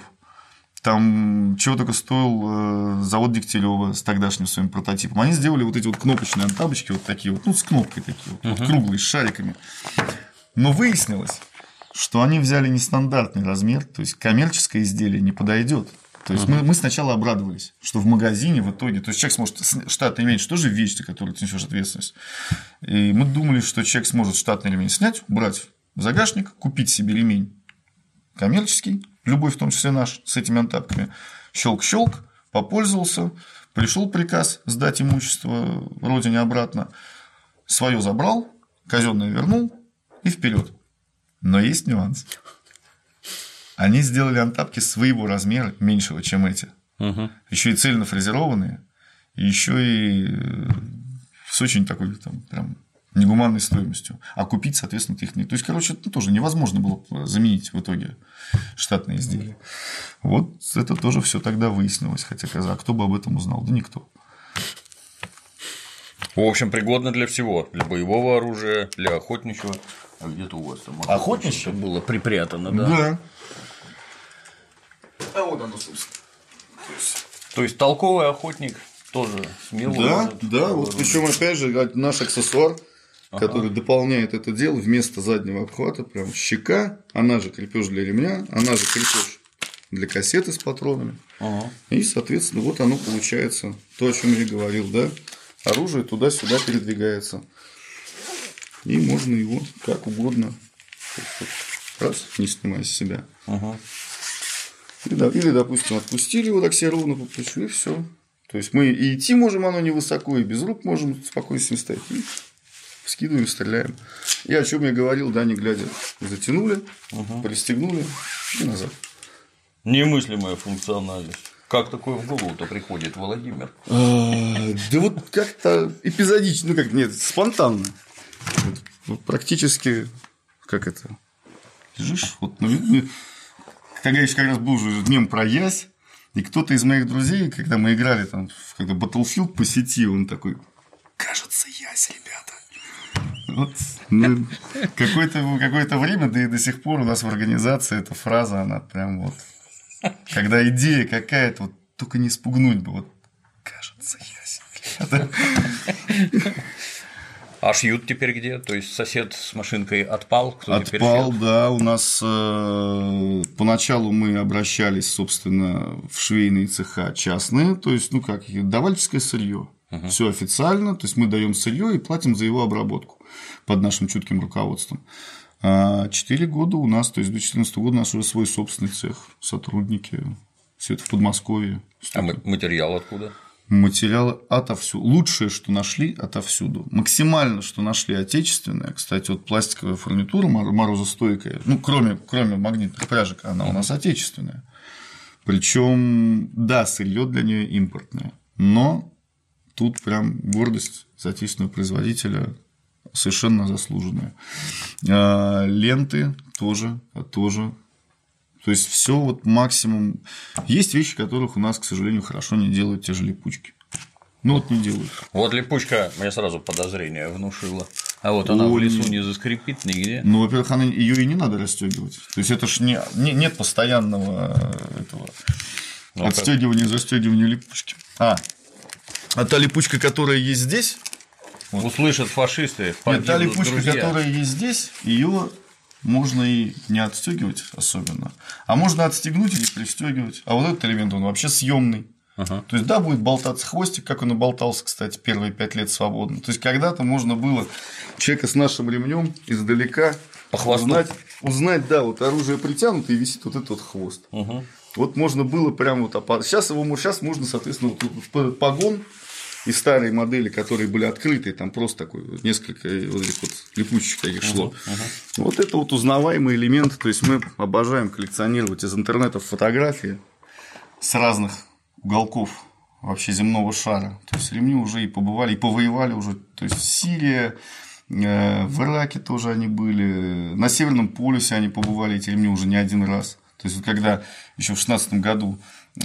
Там чего только стоил завод Дегтярева с тогдашним своим прототипом. Они сделали вот эти вот кнопочные антабочки, вот такие вот, ну, с кнопкой такие вот, uh-huh. вот круглые, с шариками. Но выяснилось, что они взяли нестандартный размер, то есть коммерческое изделие не подойдет. То есть, uh-huh. мы, мы сначала обрадовались, что в магазине в итоге... То есть, человек сможет... Штатный ремень, что же вещь, за которую ты несешь ответственность. И мы думали, что человек сможет штатный ремень снять, убрать в загашник, купить себе ремень коммерческий, любой, в том числе наш, с этими антапками. Щелк-щелк, попользовался, пришел приказ сдать имущество родине обратно, свое забрал, казенное вернул и вперед. Но есть нюанс. Они сделали антапки своего размера, меньшего, чем эти. Угу. Еще и цельно фрезерованные, и еще и с очень такой там прям негуманной стоимостью. А купить, соответственно, их нет. То есть, короче, это тоже невозможно было заменить в итоге штатные изделия. Вот это тоже все тогда выяснилось. Хотя, а кто бы об этом узнал? Да никто. В общем, пригодно для всего. Для боевого оружия, для охотничьего. А где-то у вас там охотничье было припрятано, да? Да. А вот оно, собственно. То есть толковый охотник тоже смело. Да, может, да. Вот причем, опять же, наш аксессуар, ага. который дополняет это дело, вместо заднего обхвата, прям щека, она же крепеж для ремня, она же крепеж для кассеты с патронами. Ага. И, соответственно, вот оно получается то, о чем я и говорил, да. Оружие туда-сюда передвигается. И можно его как угодно раз, не снимая с себя. Ага. Или, допустим, отпустили его так себе ровно по плечу, и все. То есть мы и идти можем, оно невысоко, и без рук можем спокойно с ним стоять. И скидываем, стреляем. И о чем я говорил, да, не глядя. Затянули, угу. пристегнули и назад. Немыслимая функциональность. Как такое в голову-то приходит, Владимир? Да вот как-то эпизодично, ну как, нет, спонтанно. Практически, как это, лежишь, вот, ну, тогда еще как раз был уже мем про ясь, и кто-то из моих друзей, когда мы играли там, когда Battlefield по сети, он такой, кажется, ясь, ребята. Вот, ну, какое-то, какое-то время, да и до сих пор у нас в организации эта фраза, она прям вот, когда идея какая-то, вот, только не спугнуть бы, вот, кажется, ясь, ребята. А шьют теперь где? То есть сосед с машинкой отпал? Кто отпал, да. У нас э, поначалу мы обращались, собственно, в швейные цеха частные, то есть, ну как, давальческое сырье. Угу. Все официально, то есть мы даем сырье и платим за его обработку под нашим чутким руководством. Четыре года у нас, то есть до две тысячи четырнадцатого года у нас уже свой собственный цех, сотрудники, все это в Подмосковье. А материал откуда? Материалы отовсюду. Лучшее, что нашли, отовсюду. Максимально, что нашли отечественное. Кстати, вот пластиковая фурнитура морозостойкая, ну, кроме, кроме магнитных пряжек, она у нас отечественная. Причем, да, сырье для нее импортное. Но тут прям гордость за отечественного производителя совершенно заслуженная. Ленты тоже, тоже. То есть все вот максимум. Есть вещи, которых у нас, к сожалению, хорошо не делают те же липучки. Ну вот не делают. Вот липучка мне сразу подозрение внушила. А вот она Ой, в лесу не заскрипит нигде. Ну, во-первых, она... ее и не надо расстегивать. То есть это ж не... Не... нет постоянного этого ну, отстегивания, застегивания липучки. А, а та липучка, которая есть здесь. Вот. Услышат фашисты. Нет, та липучка, друзья. Которая есть здесь, ее можно и не отстегивать особенно, а можно отстегнуть или пристегивать. А вот этот элемент, он вообще съемный. Ага. То есть, да, будет болтаться хвостик, как он и болтался, кстати, первые пять лет свободно. То есть, когда-то можно было человека с нашим ремнем издалека по хвосту узнать, узнать, да, вот оружие притянуто и висит вот этот вот хвост. Угу. Вот можно было прям вот. Сейчас его сейчас можно, соответственно, вот погон. И старые модели, которые были открыты, там просто такой вот несколько вот этих вот липучек таких шло. Uh-huh, uh-huh. Вот это вот узнаваемый элемент. То есть мы обожаем коллекционировать из интернета фотографии с разных уголков вообще земного шара. То есть ремни уже и побывали, и повоевали уже. То есть Сирия, в Ираке тоже они были, на Северном полюсе они побывали, эти ремни уже не один раз. То есть, вот когда еще в шестнадцатом году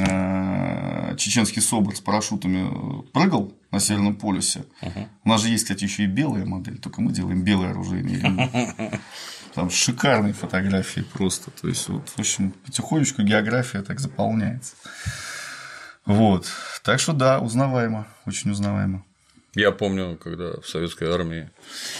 чеченский СОБР с парашютами прыгал на Северном полюсе. Uh-huh. У нас же есть, кстати, еще и белая модель, только мы делаем белое оружие. Там шикарные фотографии просто. То есть, вот, в общем, потихонечку география так заполняется. Вот. Так что да, узнаваемо, очень узнаваемо. Я помню, когда в советской армии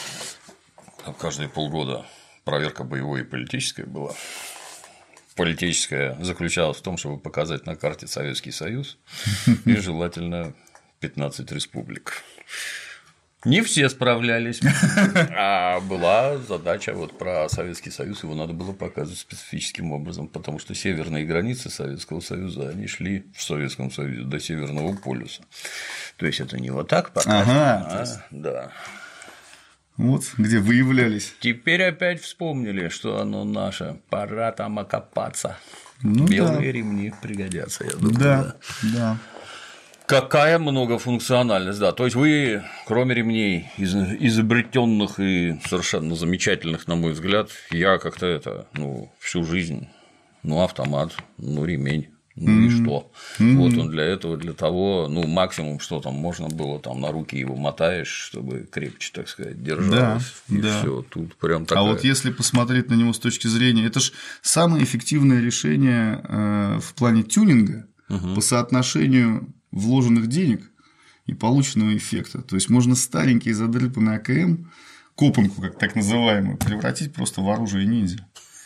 каждые полгода проверка боевой и политической была. Политическая заключалась в том, чтобы показать на карте Советский Союз и желательно пятнадцать республик. Не все справлялись, а была задача вот про Советский Союз, его надо было показывать специфическим образом, потому что северные границы Советского Союза, они шли в Советском Союзе до Северного полюса. То есть это не вот так показано, ага, а, да. вот, где выявлялись. Теперь опять вспомнили, что оно наше, пора там окопаться. Ну, белые да. ремни пригодятся, я думаю. Да, да. да. Какая многофункциональность, да. То есть вы, кроме ремней, из, изобретенных и совершенно замечательных, на мой взгляд, я как-то это, ну, всю жизнь, ну, автомат, ну, ремень. Ну mm-hmm. и что? Mm-hmm. Вот он для этого, для того, ну, максимум, что там можно было, там на руки его мотаешь, чтобы крепче, так сказать, держалось. Да, и да. Все, тут прям такая... А вот если посмотреть на него с точки зрения, это же самое эффективное решение э, в плане тюнинга uh-huh. по соотношению вложенных денег и полученного эффекта. То есть можно старенький задрыпанный АКМ, копанку, как так называемую, превратить просто в оружие ниндзя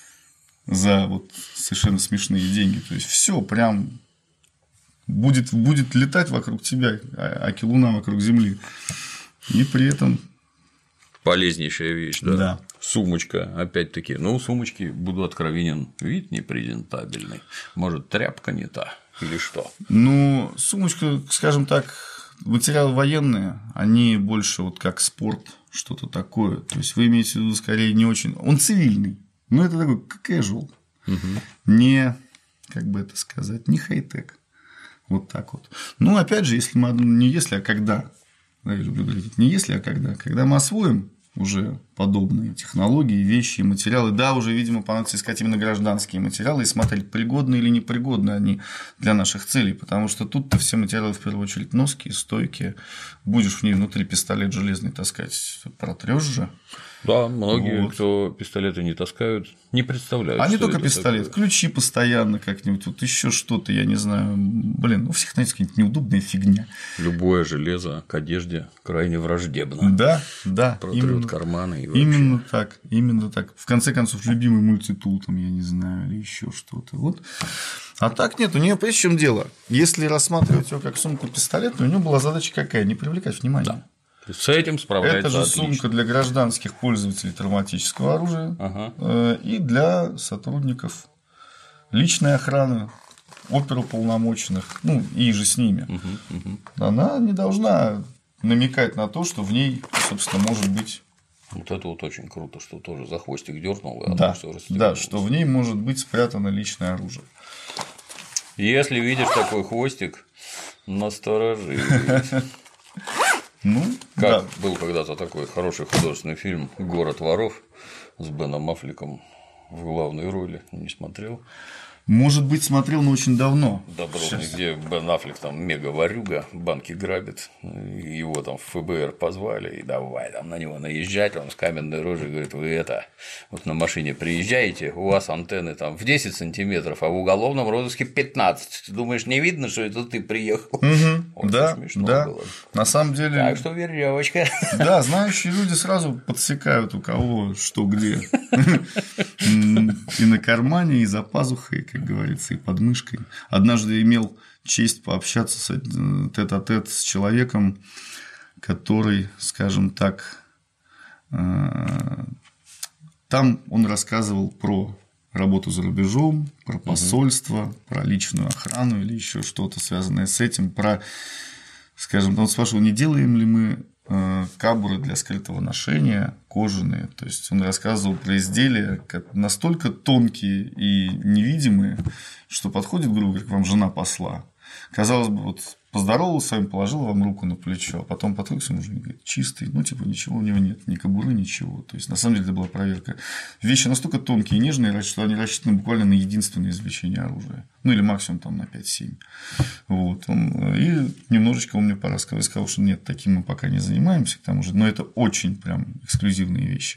за вот совершенно смешные деньги. То есть все прям будет, будет летать вокруг тебя, аки луна вокруг Земли. И при этом полезнейшая вещь, да. да. Сумочка, опять-таки, ну, у сумочки, буду откровенен, вид непрезентабельный. Может, тряпка не та или что? Ну, сумочка, скажем так, материалы военные, они больше вот как спорт, что-то такое. То есть вы имеете в виду скорее не очень. Он цивильный. Но это такой casual, угу. не, как бы это сказать, не хай-тек. Вот так вот. Ну, опять же, если мы не если, а когда. Я люблю говорить, не если, а когда. Когда мы освоим уже подобные технологии, вещи, материалы. Да, уже, видимо, понадобится искать именно гражданские материалы и смотреть, пригодны или непригодны они для наших целей. Потому что тут-то все материалы, в первую очередь, ноские, стойкие. Будешь в ней внутри пистолет железный таскать, протрешь же. Да, многие, вот. кто пистолеты не таскают, не представляют. А не только это пистолет, такое. Ключи постоянно как-нибудь, вот еще что-то, я не знаю. Блин, у всех, знаете, какая-нибудь неудобная фигня. Любое железо к одежде крайне враждебно. Да, да. Протрёт карманы и вообще. Именно так, именно так. В конце концов, любимый мультитул, там, я не знаю, или еще что-то. Вот. А так нет, у нее, понимаете, в чем дело? Если рассматривать ее как сумку-пистолет, то у нее была задача какая? Не привлекать внимание. Да. С этим справляется Это же отлично. сумка для гражданских пользователей травматического оружия ага. и для сотрудников личной охраны, оперуполномоченных, ну и же с ними. Угу, угу. Она не должна намекать на то, что в ней, собственно, может быть. Вот это вот очень круто, что тоже за хвостик дернул, а да, все да, что в ней может быть спрятано личное оружие. Если видишь такой хвостик, насторожись. Ну, как да. был когда-то такой хороший художественный фильм «Город воров» с Беном Аффлеком в главной роли, не смотрел? Может быть, смотрел, но очень давно. Добротный, где Бен Аффлек там мега-ворюга, банки грабит, его там в ФБР позвали, и давай там на него наезжать, он с каменной рожей говорит, вы это, вот на машине приезжаете, у вас антенны там в десять сантиметров, а в уголовном розыске пятнадцать, ты думаешь, не видно, что это ты приехал? Угу, да, да, было. На самом деле… Так что веревочка. Да, знающие люди сразу подсекают, у кого что где. И на кармане, и за пазухой, как говорится, и под мышкой. Однажды имел честь пообщаться с, тет-а-тет с человеком, который, скажем так, там он рассказывал про работу за рубежом, про посольство, угу. про личную охрану или еще что-то связанное с этим, про, скажем, он спрашивал, не делаем ли мы кабуры для скрытого ношения, кожаные. То есть он рассказывал про изделия настолько тонкие и невидимые, что подходит, грубо говоря, к вам жена посла. Казалось бы, вот поздоровалась с вами, положила вам руку на плечо, а потом подходит к своему жене и говорит, чистый, ну, типа, ничего у него нет, ни кобуры, ничего. То есть, на самом деле, это была проверка. Вещи настолько тонкие и нежные, что они рассчитаны буквально на единственное извлечение оружия. Ну, или максимум там на пять-семь. Вот. Он... И немножечко он мне порассказал, сказал, что нет, таким мы пока не занимаемся, к тому же, но это очень прям эксклюзивные вещи.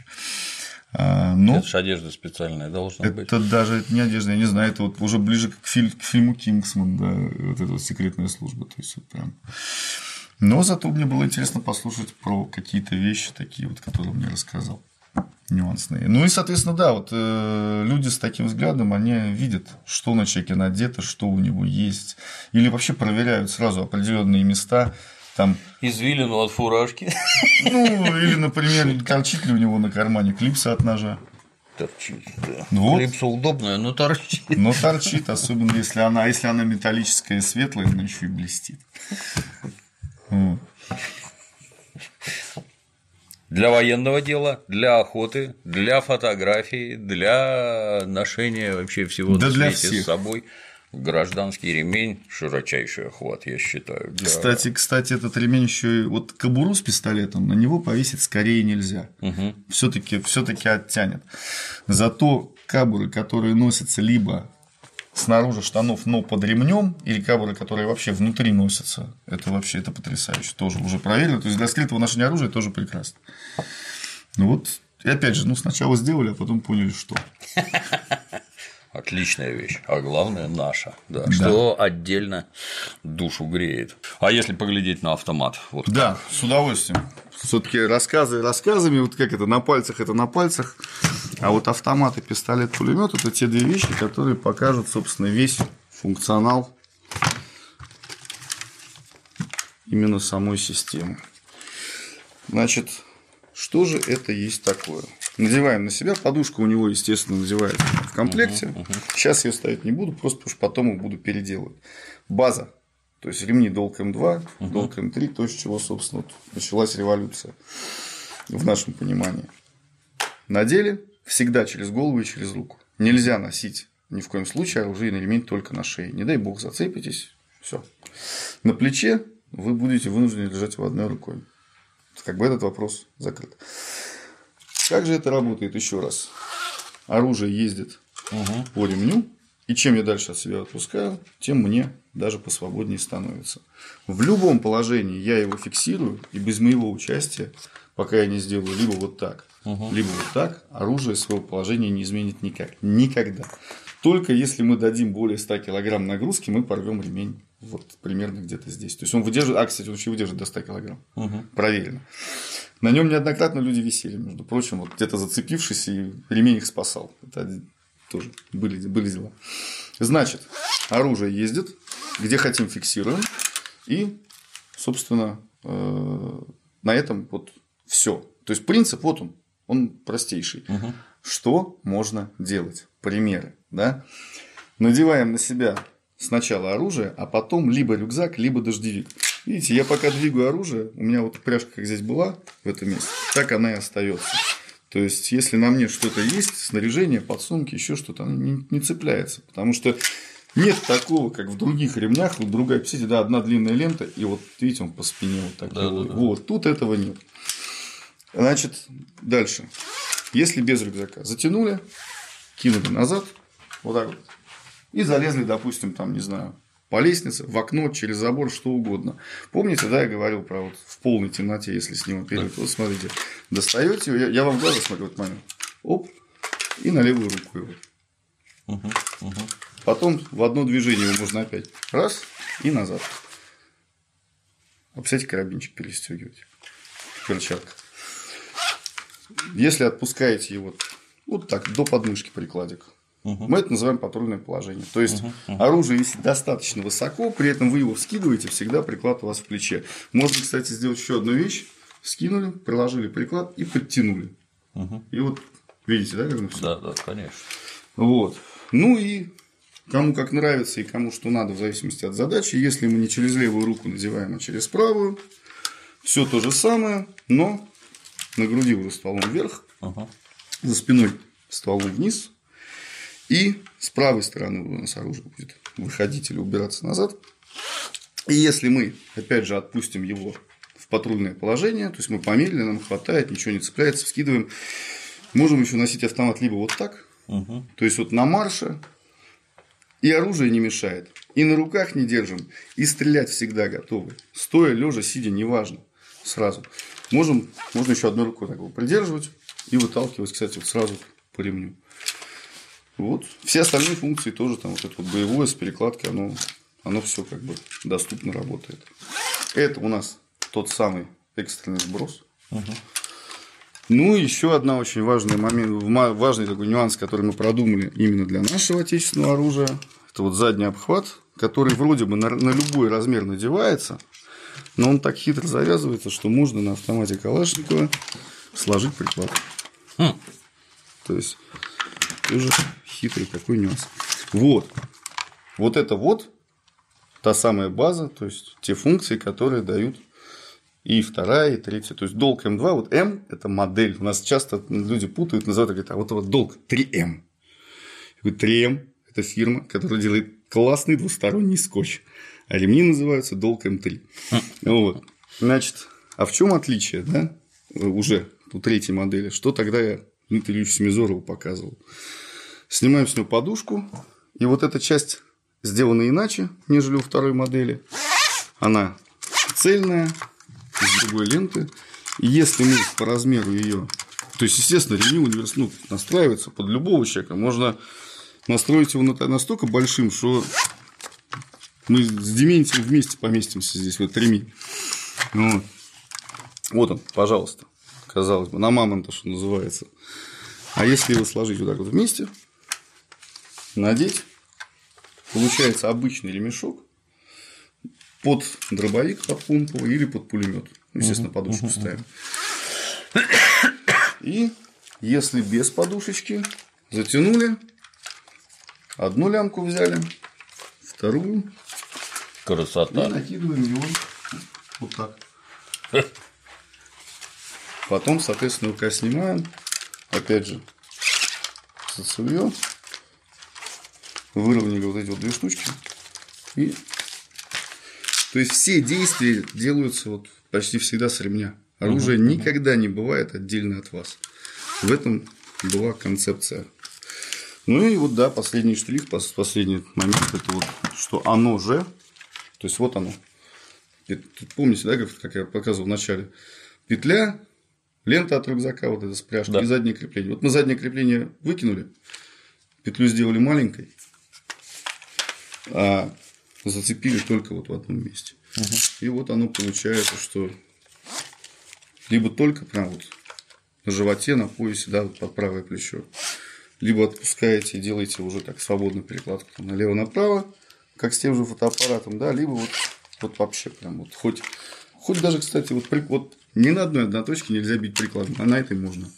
Но это же одежда специальная должна это быть. Это даже это не одежда, я не знаю, это вот уже ближе к, филь- к фильму «Кингсман», да, вот эта вот секретная служба. То есть, вот прям... Но зато мне было интересно послушать про какие-то вещи такие, вот, которые он мне рассказал, нюансные. Ну и, соответственно, да, вот э, люди с таким взглядом, они видят, что на человеке надето, что у него есть, или вообще проверяют сразу определенные места. Там... Извилину от фуражки. Ну, или, например, торчит ли у него на кармане клипса от ножа. Торчит, да. Вот. Клипса удобная, но торчит. Но торчит, особенно если она, если она металлическая и светлая, она еще и блестит. Вот. Для военного дела, для охоты, для фотографии, для ношения вообще всего да на для свете всех. с собой. Гражданский ремень – широчайший охват, я считаю. Для... Кстати, кстати, этот ремень еще и вот кобуру с пистолетом на него повесить скорее нельзя. Угу. Все-таки, все-таки оттянет. Зато кобуры, которые носятся либо снаружи штанов, но под ремнем, или кобуры, которые вообще внутри носятся, это вообще это потрясающе. Тоже уже проверено. То есть для скрытого ношения оружия тоже прекрасно. Ну вот, и опять же, ну сначала сделали, а потом поняли, что. Отличная вещь, а главное наша, да, да. Что отдельно душу греет. А если поглядеть на автомат? Вот да, как? С удовольствием. Все-таки рассказы рассказами, вот как это на пальцах, это на пальцах. А вот автомат и пистолет, пулемет это те две вещи, которые покажут, собственно, весь функционал именно самой системы. Значит, что же это есть такое? Надеваем на себя, подушка у него, естественно, надевается в комплекте. Uh-huh, uh-huh. Сейчас я ставить не буду, просто потому что потом их буду переделывать. База, то есть ремни Долг эм два, uh-huh. Долг эм три, то, с чего, собственно, началась революция в нашем понимании. Надели всегда через голову и через руку. Нельзя носить ни в коем случае оружейный ремень только на шее. Не дай бог зацепитесь, все. На плече вы будете вынуждены держать его одной рукой. Как бы этот вопрос закрыт. Как же это работает еще раз? Оружие ездит угу. по ремню, и чем я дальше от себя отпускаю, тем мне даже посвободнее становится. В любом положении я его фиксирую, и без моего участия, пока я не сделаю либо вот так, угу. либо вот так, оружие своего положения не изменит никак. Никогда. Только если мы дадим более ста килограмм нагрузки, мы порвем ремень вот примерно где-то здесь. То есть он выдерживает, а, кстати, он еще выдержит до ста килограмм. Угу. Проверено. На нем неоднократно люди висели, между прочим, вот где-то зацепившись, и ремень их спасал. Это тоже были, были дела. Значит, оружие ездит, где хотим фиксируем, и, собственно, на этом вот все. То есть принцип вот он, он простейший. Угу. Что можно делать? Примеры, да? Надеваем на себя сначала оружие, а потом либо рюкзак, либо дождевик. Видите, я пока двигаю оружие, у меня вот пряжка как здесь была в этом месте, так она и остается. То есть, если на мне что-то есть, снаряжение, подсумки, еще что-то, оно не, не цепляется. Потому что нет такого, как в других ремнях. Вот другая, посмотрите, да, одна длинная лента, и вот видите, он по спине вот так. Да, вот. Да, да. Вот, тут этого нет. Значит, дальше. Если без рюкзака затянули, кинули назад, вот так вот, и залезли, допустим, там, не знаю, по лестнице, в окно, через забор, что угодно. Помните, да, я говорил про вот в полной темноте, если с ним оперировать. Да. Вот смотрите, достаете его, я, я вам в глаза смотрю в этот момент, оп, и на левую руку его. Угу, угу. Потом в одно движение его можно опять раз и назад. А представляете, карабинчик перестегивать в перчатках. Если отпускаете его вот так до подмышки прикладик, угу. мы это называем патрульное положение. То есть угу, угу. оружие висит достаточно высоко, при этом вы его вскидываете, всегда приклад у вас в плече. Можно, кстати, сделать еще одну вещь. Скинули, приложили приклад и подтянули. Угу. И вот видите, да, как оно все? Да, да, конечно. Вот. Ну и кому как нравится и кому что надо, в зависимости от задачи. Если мы не через левую руку надеваем, а через правую, все то же самое, но на груди уже стволом вверх, угу. за спиной стволом вниз. И с правой стороны у нас оружие будет выходить или убираться назад. И если мы, опять же, отпустим его в патрульное положение, то есть мы померили, нам хватает, ничего не цепляется, вскидываем, можем еще носить автомат либо вот так, угу. то есть вот на марше, и оружие не мешает, и на руках не держим, и стрелять всегда готовы. Стоя, лежа, сидя, неважно, сразу. Можем, можно еще одной рукой так его придерживать и выталкивать, кстати, вот сразу по ремню. Вот. Все остальные функции тоже, там вот это вот боевое с перекладкой, оно, оно все как бы доступно работает. Это у нас тот самый экстренный сброс. Угу. Ну, еще одна очень важный момент, важный такой нюанс, который мы продумали именно для нашего отечественного оружия. Это вот задний обхват, который вроде бы на, на любой размер надевается, но он так хитро завязывается, что можно на автомате Калашникова сложить приклад. Хм. То есть тоже хитрый такой нюанс. Вот. Вот это вот та самая база, то есть те функции, которые дают И вторая, и третья. То есть долг эм два, вот М – это модель. У нас часто люди путают, называют, говорят, а вот, вот долг три эм. три эм – это фирма, которая делает классный двусторонний скотч. А ремни называются долг эм три. Вот. Значит, а в чем отличие, да? Уже у третьей модели? Что тогда я Дмитрию Ильичу Семизорову показывал? Снимаем с него подушку, и вот эта часть сделана иначе, нежели у второй модели. Она цельная, из другой ленты. И если мы по размеру ее, то есть, естественно, ремень универс... ну, настраивается под любого человека. Можно настроить его настолько большим, что мы с Дементием вместе поместимся здесь в этот ремень. Вот. Вот он, пожалуйста. Казалось бы, на мамонта, что называется. А если его сложить вот так вот вместе, надеть, получается обычный ремешок под дробовик, под помпу или под пулемет. Естественно, подушку ставим. И если без подушечки, затянули, одну лямку взяли, вторую. Красота. И накидываем его вот так. Потом, соответственно, рука снимаем. Опять же, зацевьё. Выровняли вот эти вот две штучки. И... То есть, все действия делаются вот почти всегда с ремня. Оружие uh-huh. никогда не бывает отдельно от вас. В этом была концепция. Ну и вот, да, последний штрих, последний момент, это вот, что оно же, то есть, вот оно. Тут помните, да, как я показывал в начале? Петля, лента от рюкзака, вот эта с пряжкой, да. И заднее крепление. Вот мы заднее крепление выкинули, петлю сделали маленькой, а зацепили только вот в одном месте. Угу. И вот оно получается, что либо только прям вот на животе, на поясе, да, вот под правое плечо, либо отпускаете и делаете уже так свободную перекладку налево-направо, как с тем же фотоаппаратом, да, либо вот, вот вообще прям вот хоть, хоть даже, кстати, вот, вот ни на одной одноточке нельзя бить прикладом, а на этой можно.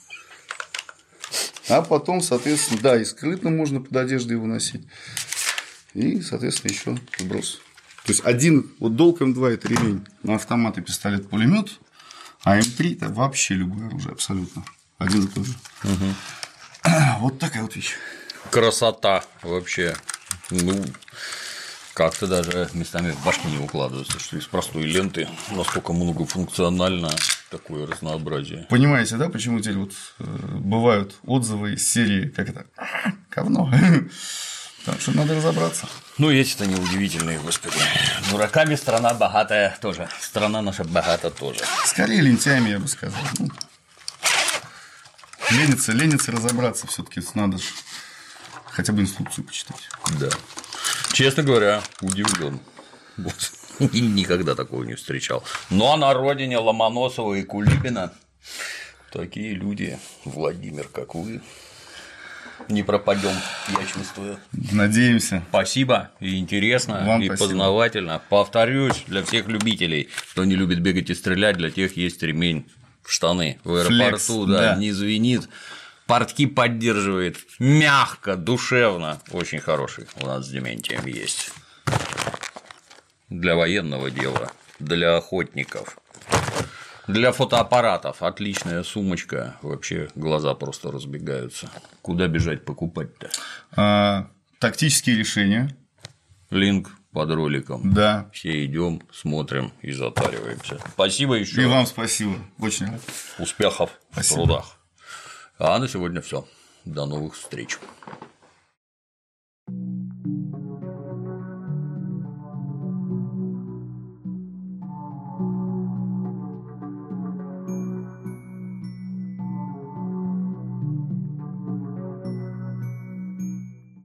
А потом, соответственно, да, и скрытно можно под одеждой его носить. И, соответственно, еще сброс. То есть, один, вот долг эм два – это ремень на автомат и пистолет-пулемет, а эм три – это вообще любое оружие, абсолютно. Один и тот же. Угу. Вот такая вот вещь. Красота вообще. Ну, как-то даже местами в башке не укладывается, что из простой ленты настолько многофункционально такое разнообразие. Понимаете, да, почему теперь вот э, бывают отзывы из серии, как это, говно. Так что надо разобраться. Ну, эти-то неудивительные, господи. Дураками страна богатая тоже. Страна наша богата тоже. Скорее лентяями, я бы сказал. Ну, лениться, лениться разобраться все-таки надо же хотя бы инструкцию почитать. Да. Честно говоря, удивлен. Вот. И никогда такого не встречал. Ну, а на родине Ломоносова и Кулибина такие люди, Владимир, как вы, не пропадем, я чувствую. Надеемся. Спасибо, и интересно, вам и спасибо. Познавательно. Повторюсь, для всех любителей, кто не любит бегать и стрелять, для тех есть ремень в штаны. В аэропорту, Флекс, да, да, не звенит, портки поддерживает, мягко, душевно. Очень хороший у нас с Дементием есть. Для военного дела, для охотников. Для фотоаппаратов отличная сумочка. Вообще глаза просто разбегаются. Куда бежать покупать-то? А, тактические решения. Линк под роликом. Да. Все идем, смотрим и затариваемся. Спасибо еще. И вам спасибо. Очень рад. Успехов спасибо. В трудах. А на сегодня все. До новых встреч.